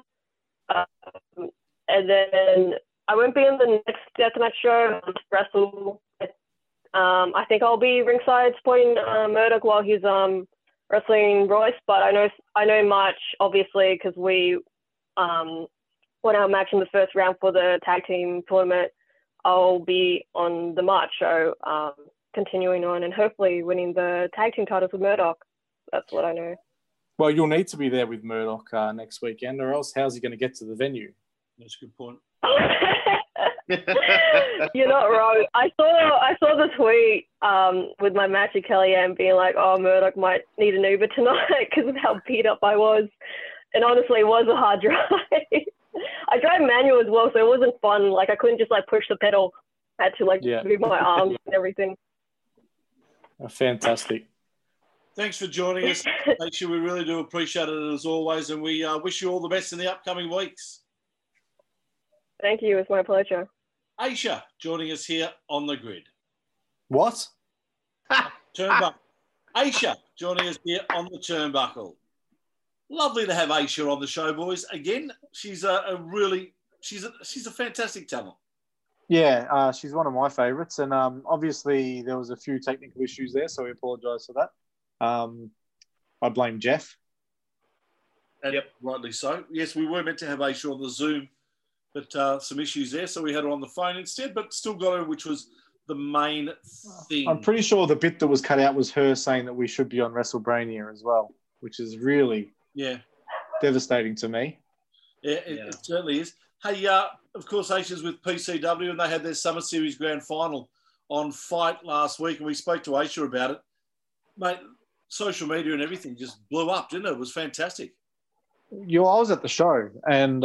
and then I won't be in the next deathmatch show. Wrestle. I think I'll be ringside supporting Murdoch while he's wrestling Royce. But I know March, obviously, because we won our match in the first round for the tag team tournament. I'll be on the March show, continuing on and hopefully winning the tag team titles with Murdoch. That's what I know. Well, you'll need to be there with Murdoch next weekend, or else how's he going to get to the venue? That's a good point. You're not wrong. I saw the tweet with my match at Kellyanne being like, "Oh, Murdoch might need an Uber tonight because of how beat up I was." And honestly, it was a hard drive. I drive manual as well, so it wasn't fun. Like I couldn't just like push the pedal. I had to move my arms and everything. Fantastic. Thanks for joining us, Aisha. We really do appreciate it as always, and we wish you all the best in the upcoming weeks. Thank you. It's my pleasure. Aisha joining us here on the grid. What? Turnbuckle. Aisha joining us here on the turnbuckle. Lovely to have Aisha on the show, boys. Again, she's a fantastic talent. Yeah, she's one of my favourites, and obviously there was a few technical issues there, so we apologise for that. I blame Jeff. And yep, rightly so. Yes, we were meant to have Aisha on the Zoom, but some issues there, so we had her on the phone instead, but still got her, which was the main thing. I'm pretty sure the bit that was cut out was her saying that we should be on WrestleBrania as well, which is really devastating to me. Yeah, it certainly is. Hey, of course, Aisha's with PCW, and they had their Summer Series Grand Final on Fight last week, and we spoke to Aisha about it. Mate, social media and everything just blew up, didn't it? It was fantastic. I was at the show, and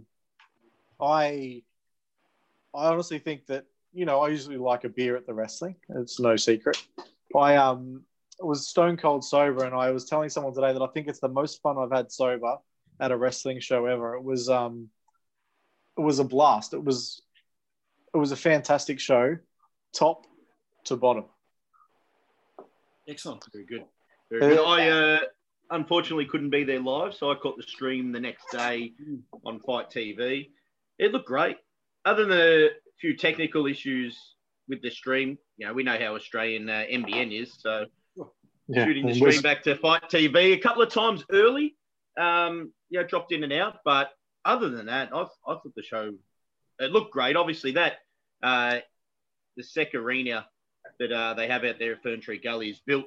I honestly think that, I usually like a beer at the wrestling. It's no secret. I was stone cold sober, and I was telling someone today that I think it's the most fun I've had sober at a wrestling show ever. It was a blast. It was a fantastic show, top to bottom. Excellent. Very good. Very good. I unfortunately couldn't be there live, so I caught the stream the next day on Fight TV. It looked great. Other than a few technical issues with the stream, we know how Australian NBN is, so shooting the stream back to Fight TV a couple of times early, dropped in and out, but other than that, I thought the show, it looked great. Obviously, that the SEC arena that they have out there at Ferntree Gully is built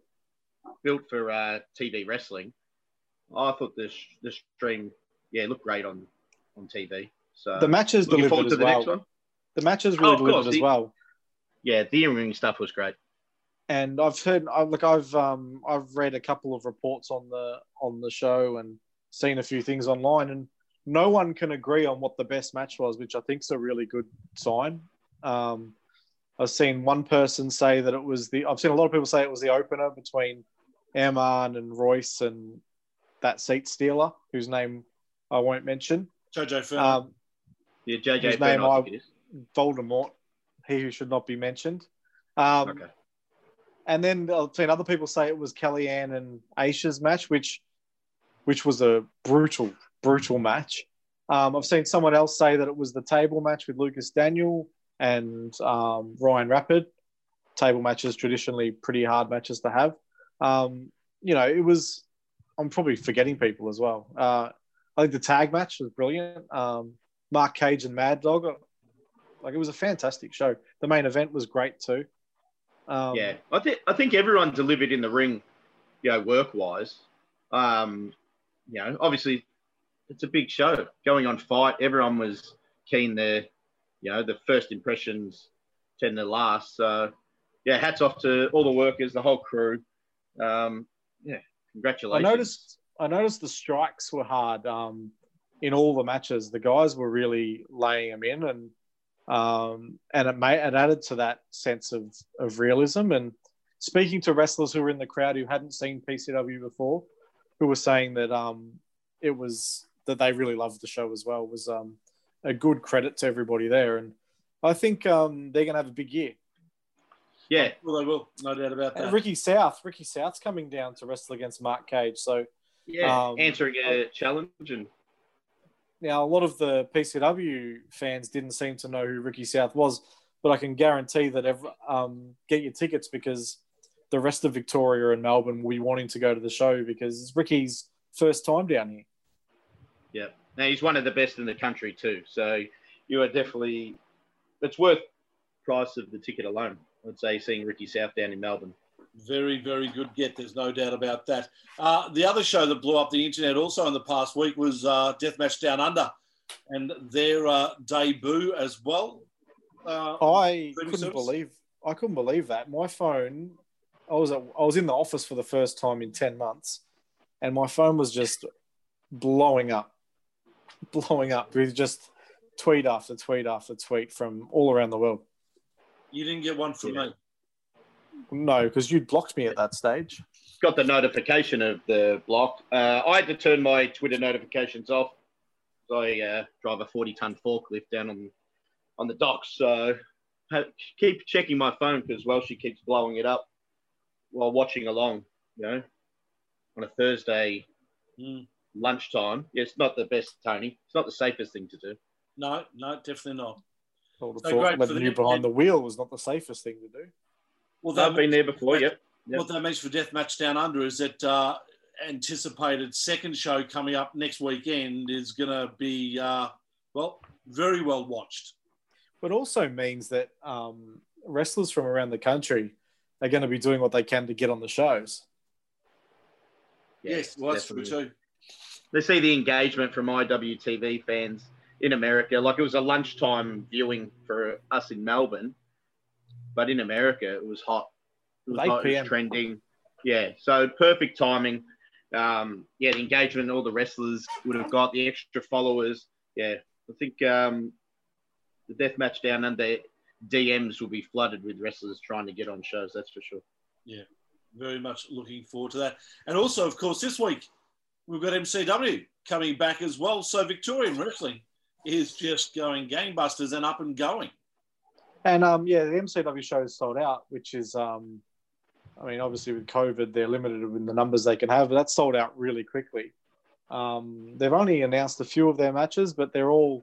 for TV wrestling. I thought the stream, looked great on TV. So the matches delivered as well. Next one. The matches really delivered as well. Yeah, the in-ring stuff was great. And I've heard, I've read a couple of reports on the show and seen a few things online, and no one can agree on what the best match was, which I think is a really good sign. I've seen one person say that I've seen a lot of people say it was the opener between Aman and Royce and that seat stealer, whose name I won't mention. JJ Furman. JJ Furman. Voldemort, he who should not be mentioned. Okay. And then I've seen other people say it was Kellyanne and Aisha's match, which was a brutal match. I've seen someone else say that it was the table match with Lucas Daniel and Ryan Rapid. Table matches, traditionally pretty hard matches to have. It was, I'm probably forgetting people as well. I think the tag match was brilliant. Mark Cage and Mad Dog. It was a fantastic show. The main event was great too. I think everyone delivered in the ring, work-wise. Obviously it's a big show going on Fight. Everyone was keen there. The first impressions tend to last. So, hats off to all the workers, the whole crew. Congratulations. I noticed the strikes were hard in all the matches. The guys were really laying them in, and it added to that sense of realism. And speaking to wrestlers who were in the crowd who hadn't seen PCW before, who were saying that that they really loved the show as well, was a good credit to everybody there. And I think they're going to have a big year. Yeah, well, they will, no doubt about that. And Ricky South's coming down to wrestle against Mark Cage. So answering a challenge. And now a lot of the PCW fans didn't seem to know who Ricky South was, but I can guarantee that get your tickets, because the rest of Victoria and Melbourne will be wanting to go to the show because it's Ricky's first time down here. Yeah. Now, he's one of the best in the country too. So you are definitely, it's worth price of the ticket alone, I'd say, seeing Ricky South down in Melbourne. Very, very good get. There's no doubt about that. The other show that blew up the internet also in the past week was Deathmatch Down Under, and their debut as well. I streaming couldn't service. believe that. My phone, I was in the office for the first time in 10 months, and my phone was just blowing up with just tweet after tweet after tweet from all around the world. You didn't get one from me. No, because you'd blocked me at that stage. Got the notification of the block. I had to turn my Twitter notifications off. I drive a 40-ton forklift down on the docks, so keep checking my phone because, well, she keeps blowing it up while watching along, on a Thursday lunchtime. Yeah, it's not the best, Tony. It's not the safest thing to do. No, definitely not. I would have So thought great for letting the- you behind the wheel was not the safest thing to do. Well, I've been there before, yep. What that means for Deathmatch Down Under is that anticipated second show coming up next weekend is going to be, very well watched. But also means that wrestlers from around the country are going to be doing what they can to get on the shows. Yeah, Yes, well, that's true definitely. too. They see the engagement from IWTV fans in America. Like, it was a lunchtime viewing for us in Melbourne, but in America it was hot. It was 8 hot, it PM. was trending. Yeah, so perfect timing. The engagement all the wrestlers would have got, the extra followers. Yeah, I think the Deathmatch Down Under DMs will be flooded with wrestlers trying to get on shows, that's for sure. Yeah, very much looking forward to that. And also, of course, this week we've got MCW coming back as well. So Victorian wrestling is just going gangbusters and up and going. And the MCW show is sold out, which is, obviously with COVID, they're limited in the numbers they can have, but that's sold out really quickly. They've only announced a few of their matches, but they're all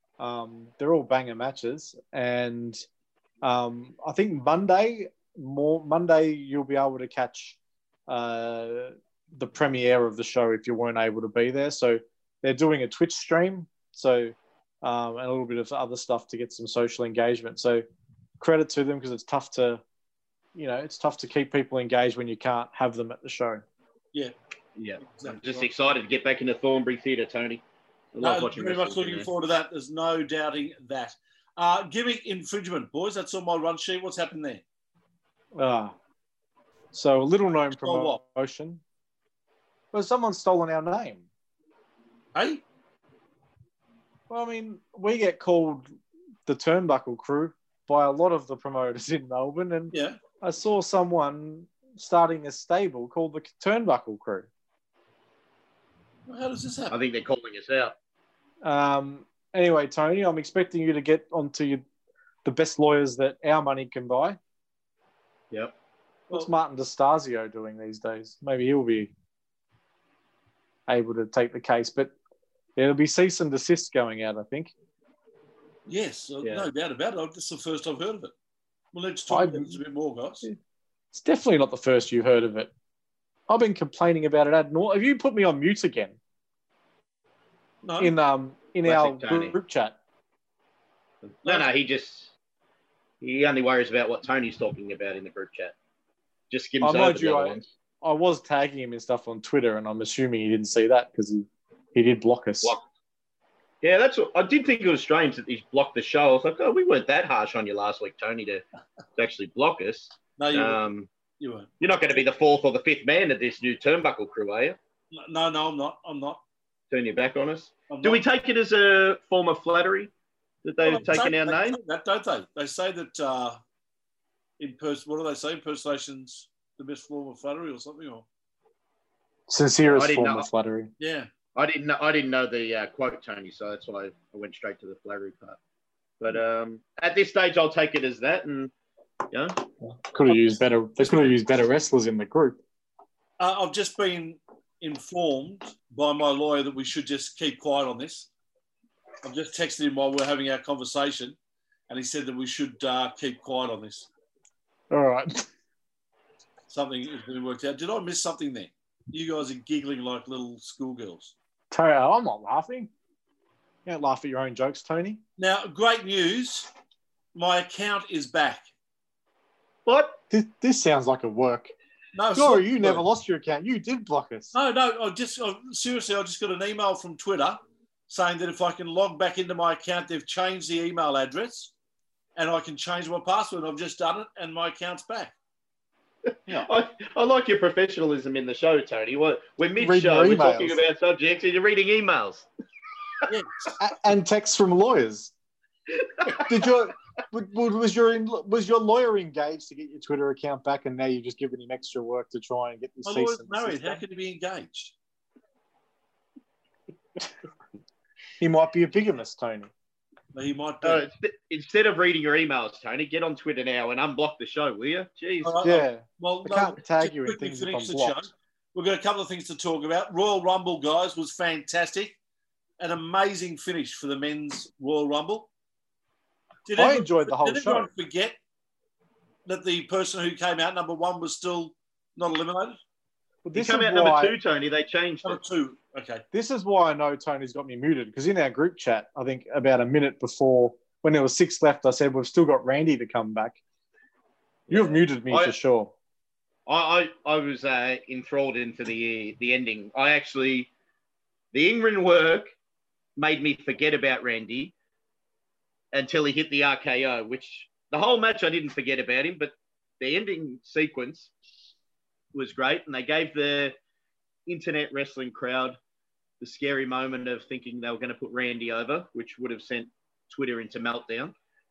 banger matches. And I think Monday you'll be able to catch the premiere of the show if you weren't able to be there. So they're doing a Twitch stream, so and a little bit of other stuff to get some social engagement. So credit to them because it's tough to keep people engaged when you can't have them at the show. Yeah. Yeah, Exactly I'm just right. excited to get back into Thornbury Theatre, Tony. I love watching Very much wrestling looking there. forward to that. There's no doubting that. Gimmick infringement, boys. That's on my run sheet. What's happened there? So a little known Oh, what? promotion. Well, someone's stolen our name. Hey? Well, we get called the Turnbuckle Crew by a lot of the promoters in Melbourne, and Yeah. I saw someone starting a stable called the Turnbuckle Crew. Well, how does this I happen? think they're calling us out. Anyway, Tony, I'm expecting you to get onto the best lawyers that our money can buy. Yep. What's Martin DeStasio doing these days? Maybe he'll be able to take the case, but there'll be cease and desist going out, I think. Yes, Yeah. no doubt about it. This is the first I've heard of it. Well, let's talk about this a bit more, guys. It's definitely not the first you've heard of it. I've been complaining about it ad nauseam. Have you put me on mute again No, in our Classic Tony. group chat? No, he only worries about what Tony's talking about in the group chat. Just skims I over mind the you, other ones. I was tagging him and stuff on Twitter, and I'm assuming he didn't see that because he did block us. Block. Yeah, that's what I did think it was strange that he's blocked the show. I was like, oh, we weren't that harsh on you last week, Tony, to actually block us. no, you weren't. You're not going to be the fourth or the fifth man of this new Turnbuckle Crew, are you? No, I'm not. I'm not. Turn your back on us. I'm Do not. we take it as a form of flattery that they've Well, taken our they name? say that, don't they? They say that what do they say? Impersonation's the best form of flattery or something? Or Sincerest I didn't form know. of flattery. yeah. I didn't know the quote, Tony, so that's why I went straight to the flattery part. But at this stage, I'll take it as that, and Could have used better. They could have used better wrestlers in the group. I've just been informed by my lawyer that we should just keep quiet on this. I've just texted him while we're having our conversation, and he said that we should keep quiet on this. All right. Something has been worked out. Did I miss something there? You guys are giggling like little schoolgirls. Tony, I'm not laughing. You don't laugh at your own jokes, Tony. Now, great news. My account is back. what? This sounds like a work. No, Sorry, you never lost your account. You did block us. No, seriously, I just got an email from Twitter saying that if I can log back into my account, they've changed the email address and I can change my password. I've just done it and my account's back. Yeah. I like your professionalism in the show, Tony. We're Reading mid-show. your We're emails. talking about subjects, and you're reading emails. Yeah. And texts from lawyers. Was your lawyer engaged to get your Twitter account back, and now you've just given him extra work to try and get this My cease lawyer's and married. desist How done? could he be engaged? He might be a bigamist, Tony. He might be. Instead of reading your emails, Tony, get on Twitter now and unblock the show, will you? Jeez. All right, Yeah. Well, I can't tag just you in quickly things if finish I'm the show. blocked. We've got a couple of things to talk about. Royal Rumble, guys, was fantastic. An amazing finish for the men's Royal Rumble. I enjoyed the whole Did everyone show. forget that the person who came out number one was still not eliminated? Well, You this come is out why, number 2, Tony. They changed Number it. two. Okay. This is why I know Tony's got me muted, because in our group chat, I think about a minute before, when there was 6 left, I said, we've still got Randy to come back. You've muted me for sure. I was enthralled into the ending. The in-ring work made me forget about Randy until he hit the RKO, which the whole match I didn't forget about him, but the ending sequence was great, and they gave the internet wrestling crowd the scary moment of thinking they were going to put Randy over, which would have sent Twitter into meltdown.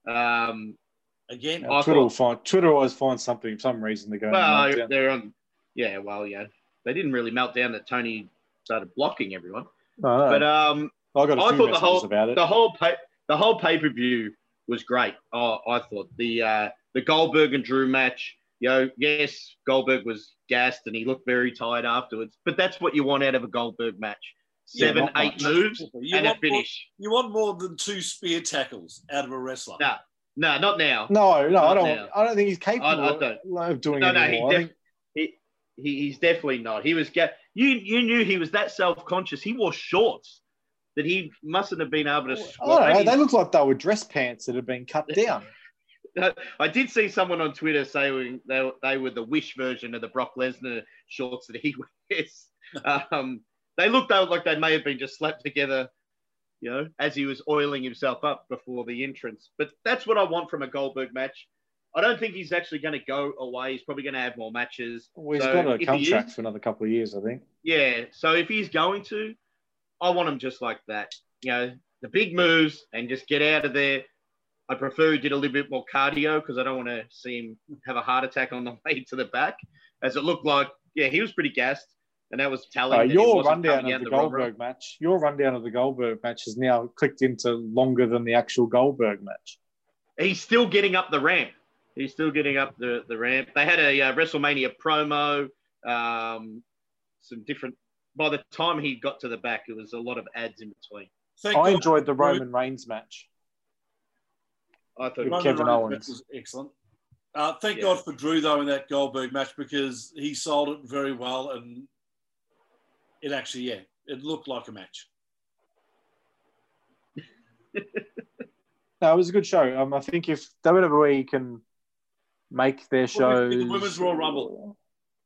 Again, Twitter always finds something, for some reason, to go. Well, they're on. Yeah, well, yeah, they didn't really melt down that Tony started blocking everyone. No. But I got a few messages about it. the whole pay-per-view was great. I thought the Goldberg and Drew match. Yes, Goldberg was gassed and he looked very tired afterwards. But that's what you want out of a Goldberg match: 7, 8 moves and a finish. You want more than 2 spear tackles out of a wrestler. No, not now. No, I don't. now. I don't think he's capable of doing it anymore. He's definitely not. He was. You knew he was that self-conscious. He wore shorts that he mustn't have been able to. They looked like they were dress pants that had been cut down. I did see someone on Twitter saying they were the Wish version of the Brock Lesnar shorts that he wears. They looked like they may have been just slapped together, as he was oiling himself up before the entrance. But that's what I want from a Goldberg match. I don't think he's actually going to go away. He's probably going to have more matches. Well, he's got a contract for another couple of years, I think. Yeah. So if he's going to, I want him just like that. The big moves and just get out of there. I prefer he did a little bit more cardio because I don't want to see him have a heart attack on the way to the back, as it looked like. Yeah, he was pretty gassed, and that was telling. Your rundown of the Goldberg match. Your rundown of the Goldberg match has now clicked into longer than the actual Goldberg match. He's still getting up the ramp. He's still getting up the ramp. They had a WrestleMania promo. Some different. By the time he got to the back, it was a lot of ads in between. I enjoyed the Roman Reigns match. I thought Kevin Owens was excellent. Thank God for Drew though in that Goldberg match, because he sold it very well, and it actually, it looked like a match. No, it was a good show. I think if WWE can make their shows, the Women's Royal Rumble.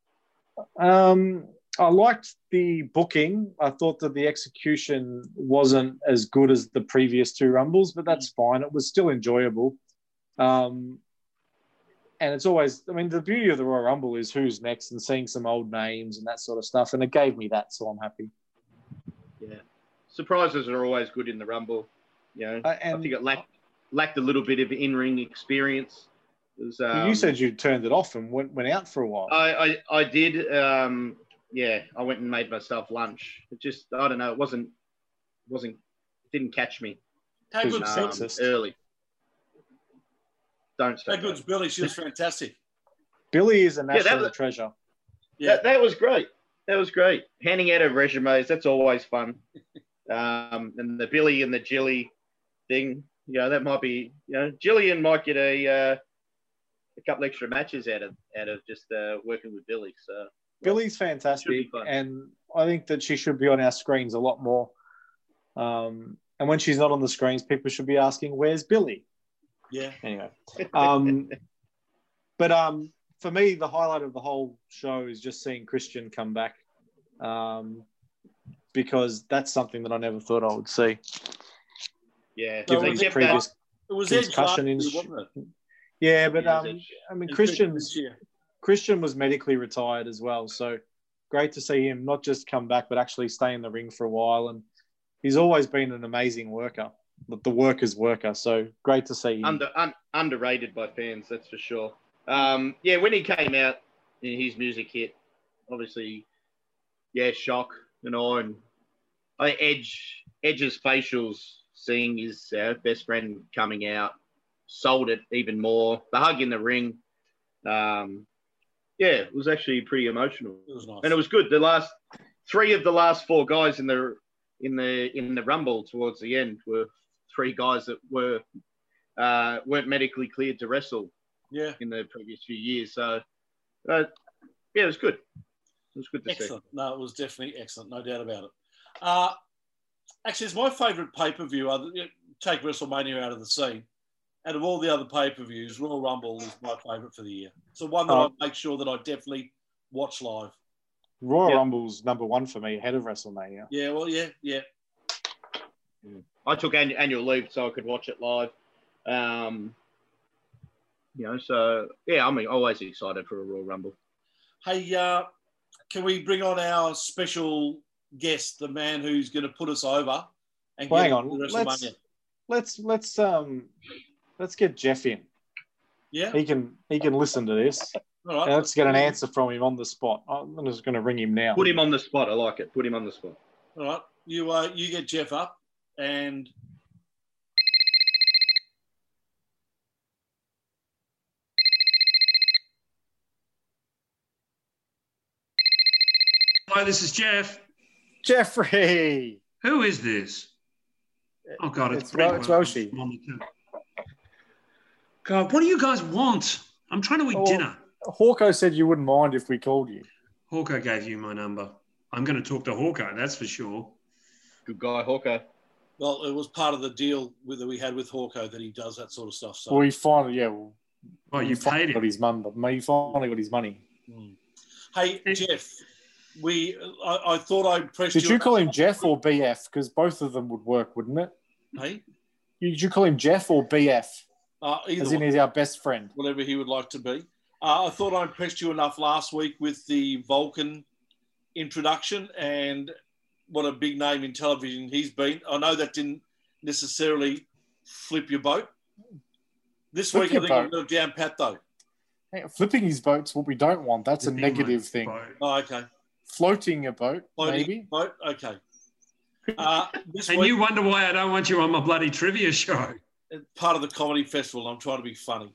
I liked the booking. I thought that the execution wasn't as good as the previous 2 Rumbles, but that's fine. It was still enjoyable. And it's always, the beauty of the Royal Rumble is who's next and seeing some old names and that sort of stuff. And it gave me that, so I'm happy. Yeah. Surprises are always good in the Rumble. I think it lacked a little bit of in-ring experience. It was, you said you turned it off and went out for a while. I did. I went and made myself lunch. It just, I don't know. It didn't catch me. How good's sexist? Early. Don't say How good's Billy? She was fantastic. Billy is a national treasure. Yeah, that was great. That was great. Handing out of resumes, that's always fun. And the Billy and the Jilly thing, that might be, Jillian might get a couple extra matches out of just working with Billy. So Billy's fantastic, and I think that she should be on our screens a lot more. And when she's not on the screens, people should be asking, "Where's Billy?" Yeah. Anyway, but for me, the highlight of the whole show is just seeing Christian come back. because that's something that I never thought I would see. Yeah. So Given was his it previous It was Edge concussion last year, wasn't it? Yeah, but Yeah, I mean, And Christian's this year. Christian was medically retired as well, so great to see him not just come back, but actually stay in the ring for a while. And he's always been an amazing worker, the worker's worker. So great to see him. Underrated by fans, that's for sure. When he came out and his music hit, obviously, shock and all. And I think Edge's facials, seeing his best friend coming out, sold it even more. The hug in the ring, it was actually pretty emotional. It was nice. And it was good. The last 3 of the last 4 guys in the Rumble towards the end were 3 guys that weren't medically cleared to wrestle. Yeah. In the previous few years. So, it was good. It was good to Excellent. see. No, it was definitely excellent. No doubt about it. Actually, it's my favourite pay-per-view. Take WrestleMania out of the scene. Out of all the other pay-per-views, Royal Rumble is my favourite for the year. It's the one that I make sure that I definitely watch live. Royal Rumble's number 1 for me, ahead of WrestleMania. Yeah, well, yeah. I took annual leave so I could watch it live. I'm always excited for a Royal Rumble. Hey, can we bring on our special guest, the man who's going to put us over and Hang get on, to WrestleMania? Let's get Jeff in. Yeah, He can listen to this. all right. And let's get an answer from him on the spot. I'm just going to ring him now. Put him on the spot. I like it. Put him on the spot. All right, you get Jeff up and. Hello, this is Jeff. Jeffrey. Who is this? Oh, God, It's Welshie. God, what do you guys want? I'm trying to eat dinner. Hawko said you wouldn't mind if we called you. Hawko gave you my number. I'm going to talk to Hawko, that's for sure. Good guy, Hawker. Well, it was part of the deal that we had with Hawko that he does that sort of stuff. So. Well, he finally, Oh, you paid got him. his money. He finally got his money. Hey, Jeff, I thought I pressed Did you call him Jeff or BF? Because both of them would work, wouldn't it? Hey? Did you call him Jeff or BF? Either As in, way, he's our best friend. whatever he would like to be. I thought I impressed you enough last week with the Vulcan introduction and what a big name in television he's been. I know that didn't necessarily flip your boat. This Flip week, I your think boat. you've got it down pat, though. Hey, flipping his boat's what we don't want. That's a negative thing. Oh, okay. Floating a boat, Floating maybe. boat, okay. This And week, you wonder why I don't want you on my bloody trivia show. part of the comedy festival, I'm trying to be funny.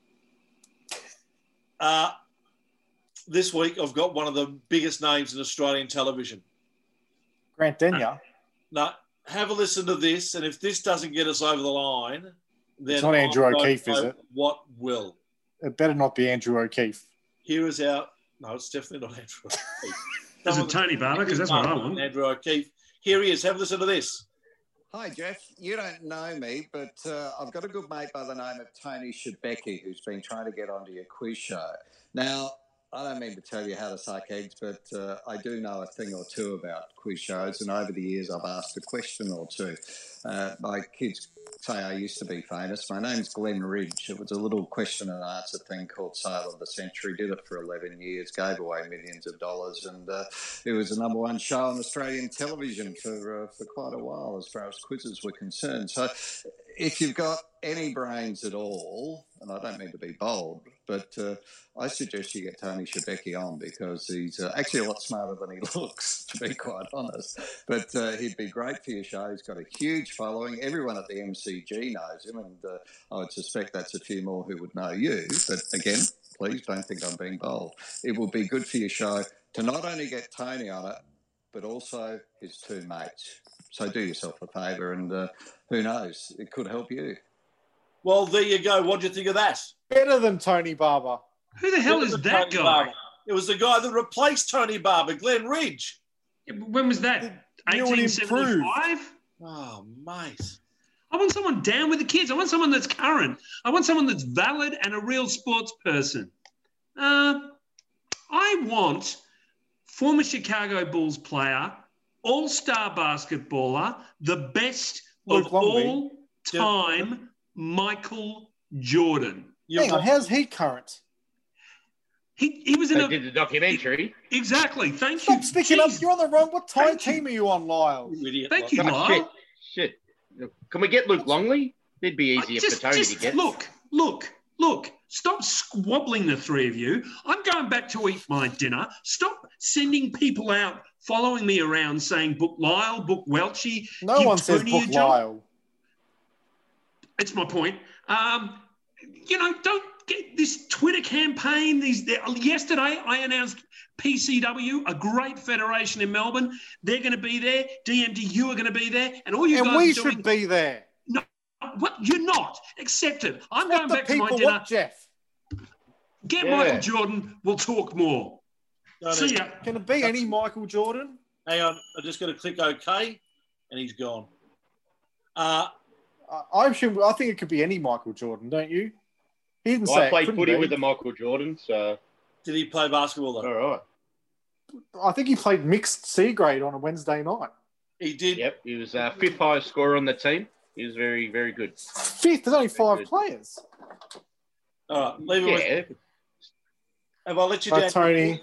This week, I've got one of the biggest names in Australian television. Grant Denyer. Now, have a listen to this, and if this doesn't get us over the line, then It's not Andrew I don't O'Keefe, is know it? What will? It better not be Andrew O'Keefe. Here is our... No, it's definitely not Andrew O'Keefe. Is it Tony Barber? Because that's what I want. Andrew O'Keefe. Here he is. Have a listen to this. Hi, Jeff. You don't know me, but I've got a good mate by the name of Tony Shebeki who's been trying to get onto your quiz show. Now, I don't mean to tell you how to suck eggs, but I do know a thing or two about quiz shows, and over the years I've asked a question or two. My kids say I used to be famous. My name's Glenn Ridge. It was a little question and answer thing called Sale of the Century. Did it for 11 years, gave away millions of dollars, and it was the number 1 show on Australian television for quite a while as far as quizzes were concerned. So if you've got any brains at all, and I don't mean to be bold, but I suggest you get Tony Shebeki on because he's actually a lot smarter than he looks, to be quite honest. But he'd be great for your show. He's got a huge following. Everyone at the MCG knows him, and I would suspect that's a few more who would know you. But again, please don't think I'm being bold. It will be good for your show to not only get Tony on it, but also his 2 mates. So do yourself a favour, and who knows, it could help you. Well, there you go. What do you think of that? Better than Tony Barber. Who the hell is that Tony guy? Barber. It was the guy that replaced Tony Barber, Glenn Ridge. When was that? New and 1875? Oh, mate. I want someone down with the kids. I want someone that's current. I want someone that's valid and a real sports person. I want former Chicago Bulls player, all-star basketballer, the best Luke of Longley. all time, Michael Jordan. Hang on, how's he current? He was in They did the documentary. Exactly. Thank Stop you. sticking up. Jeez. You're on the wrong. What Thank you. team are you on, Lyle? You idiot. Thank you, Oh, Lyle. shit. Can we get Luke Longley? It'd be easier for Tony to get. Look. Stop squabbling, the three of you. I'm going back to eat my dinner. Stop sending people out following me around saying book Lyle, book Welchie. No give one says Tony a book job. Lyle. It's my point. Don't get this Twitter campaign. Yesterday, I announced PCW, a great federation in Melbourne. They're going to be there. DMDU are going to be there, and all you And guys we are doing. should be there. No, what you're not. Accept it. I'm What going the back to my people dinner. want, Jeff? Get Yeah. Michael Jordan. We'll talk more. See ya. Can it be any Michael Jordan? Hang on, I'm just going to click OK, and he's gone. I think it could be any Michael Jordan, don't you? He didn't say I it played couldn't footy be. with the Michael Jordan, so Did he play basketball though? all right. I think he played mixed C grade on a Wednesday night. He did. Yep, he was fifth highest scorer on the team. He was very, very good. Fifth, there's only five good. players. All right, leave it with Yeah, Have I let you down? Tony.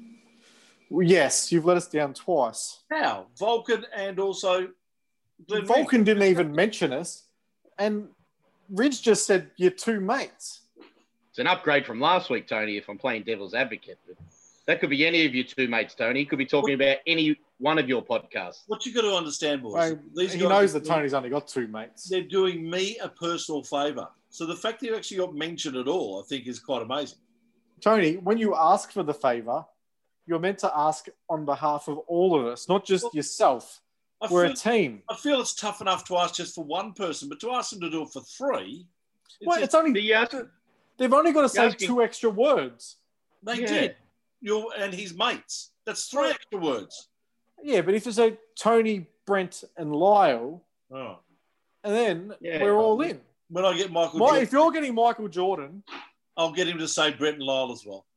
Well, yes, you've let us down twice. How? Vulcan and also Glenn Vulcan didn't even mention us. And Ridge just said, you're two mates. it's an upgrade from last week, Tony. If I'm playing devil's advocate, but that could be any of your two mates, Tony. Could be talking about any one of your podcasts. What you got to understand, boys. Well, these he guys knows are that Tony's only got two mates. They're doing me a personal favour. So the fact that you actually got mentioned at all, I think, is quite amazing. Tony, when you ask for the favour, you're meant to ask on behalf of all of us, not just yourself. We're a team. I feel it's tough enough to ask just for one person, but to ask them to do it for three, It's only they've only got to say asking- 2 extra words. they Yeah. did. And his mates. That's 3 extra words. Yeah, but if you say Tony, Brent, and Lyle, Oh. and then Yeah. we're all in. When I get Michael Jordan, If you're getting Michael Jordan, I'll get him to say Brent and Lyle as well.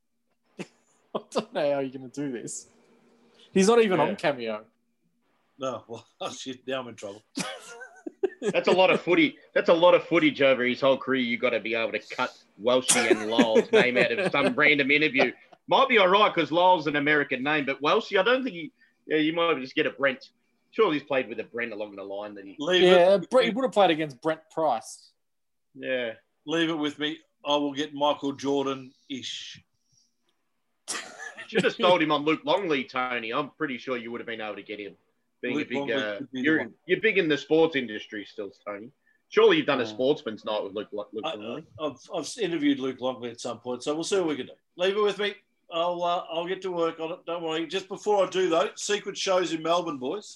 I don't know how you're going to do this. He's not even Yeah. on Cameo. No, well, shit, now I'm in trouble. That's a lot of footy. That's a lot of footage over his whole career. You got to be able to cut Welshie and Lyle's name out of some random interview. Might be all right because Lyle's an American name, but Welshie, I don't think he. Yeah, you might just get a Brent. Surely he's played with a Brent along the line that he. He would have played against Brent Price. Yeah. Leave it with me. I will get Michael Jordan-ish. You should have sold him on Luke Longley, Tony. I'm pretty sure you would have been able to get him. Being Luke a big, Longley could be the you're one. big in the sports industry still, Tony. Surely you've done a sportsman's night with Luke Longley. I've interviewed Luke Longley at some point, so we'll see what we can do. Leave it with me. I'll get to work on it. Don't worry. Just before I do, though, secret shows in Melbourne, boys.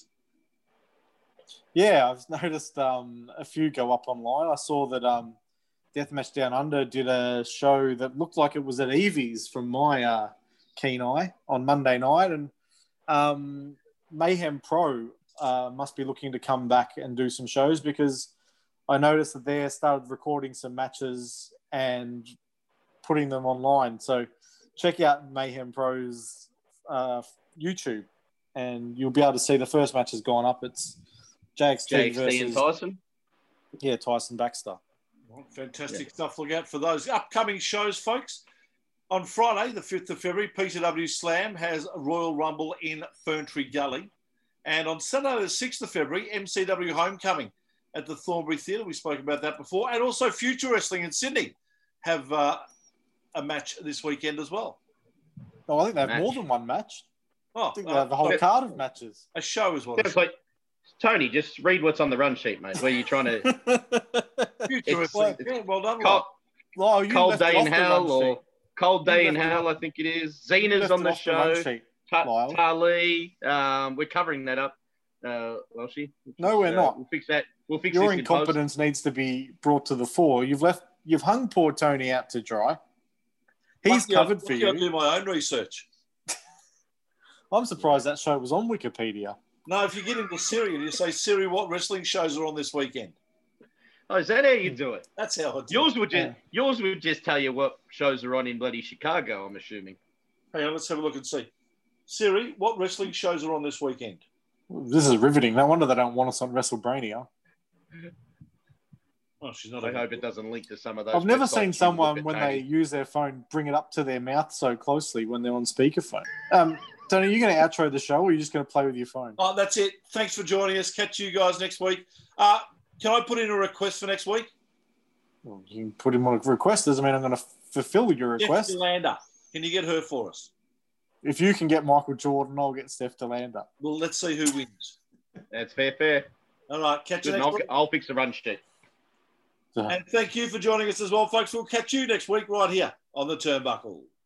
Yeah, I've noticed a few go up online. I saw that Deathmatch Down Under did a show that looked like it was at Evie's from my keen eye on Monday night. And Mayhem Pro must be looking to come back and do some shows because I noticed that they started recording some matches and putting them online. So check out Mayhem Pro's YouTube and you'll be able to see the first match has gone up. It's JXT versus and Tyson. Yeah, Tyson Baxter. Fantastic stuff. Look out for those upcoming shows, folks. On Friday, the 5th of February, PCW Slam has a Royal Rumble in Ferntree Gully. And on Saturday, the 6th of February, MCW Homecoming at the Thornbury Theatre. We spoke about that before. And also Future Wrestling in Sydney have a match this weekend as well. Oh, I think they have more than one match. Oh, I think they have a whole card of matches. A show as well. Sounds like, Tony, just read what's on the run sheet, mate. Where you trying to Future Wrestling. Yeah, well done. Cold Day in Hell or Cold Day in Hell, I think it is. Zena's on the show. Tali. We're covering that up. Welshie. No, we're not. We'll fix that. We'll fix Your this in incompetence needs to be brought to the fore. You've hung poor Tony out to dry. He's covered for you. I do my own research. I'm surprised that show was on Wikipedia. No, if you get into Siri and you say, Siri, what wrestling shows are on this weekend? Oh, is that how you do it? That's how I do Yours would just tell you what shows are on in bloody Chicago, I'm assuming. Hang on, let's have a look and see. Siri, what wrestling shows are on this weekend? This is riveting. No wonder they don't want us on WrestleBrania. Oh, she's not. I hope it doesn't link to some of those. I've never websites seen you look someone at, when Tony. they use their phone bring it up to their mouth so closely when they're on speakerphone. Tony, are you going to outro the show, or are you just going to play with your phone? Oh, that's it. Thanks for joining us. Catch you guys next week. Can I put in a request for next week? Well, you can put him on a request. Doesn't mean I'm going to fulfill your request. Steph DeLander. Can you get her for us? If you can get Michael Jordan, I'll get Steph DeLander. Well, let's see who wins. That's fair. All right, catch you Good, next week. I'll fix the run sheet. And thank you for joining us as well, folks. We'll catch you next week right here on the Turnbuckle.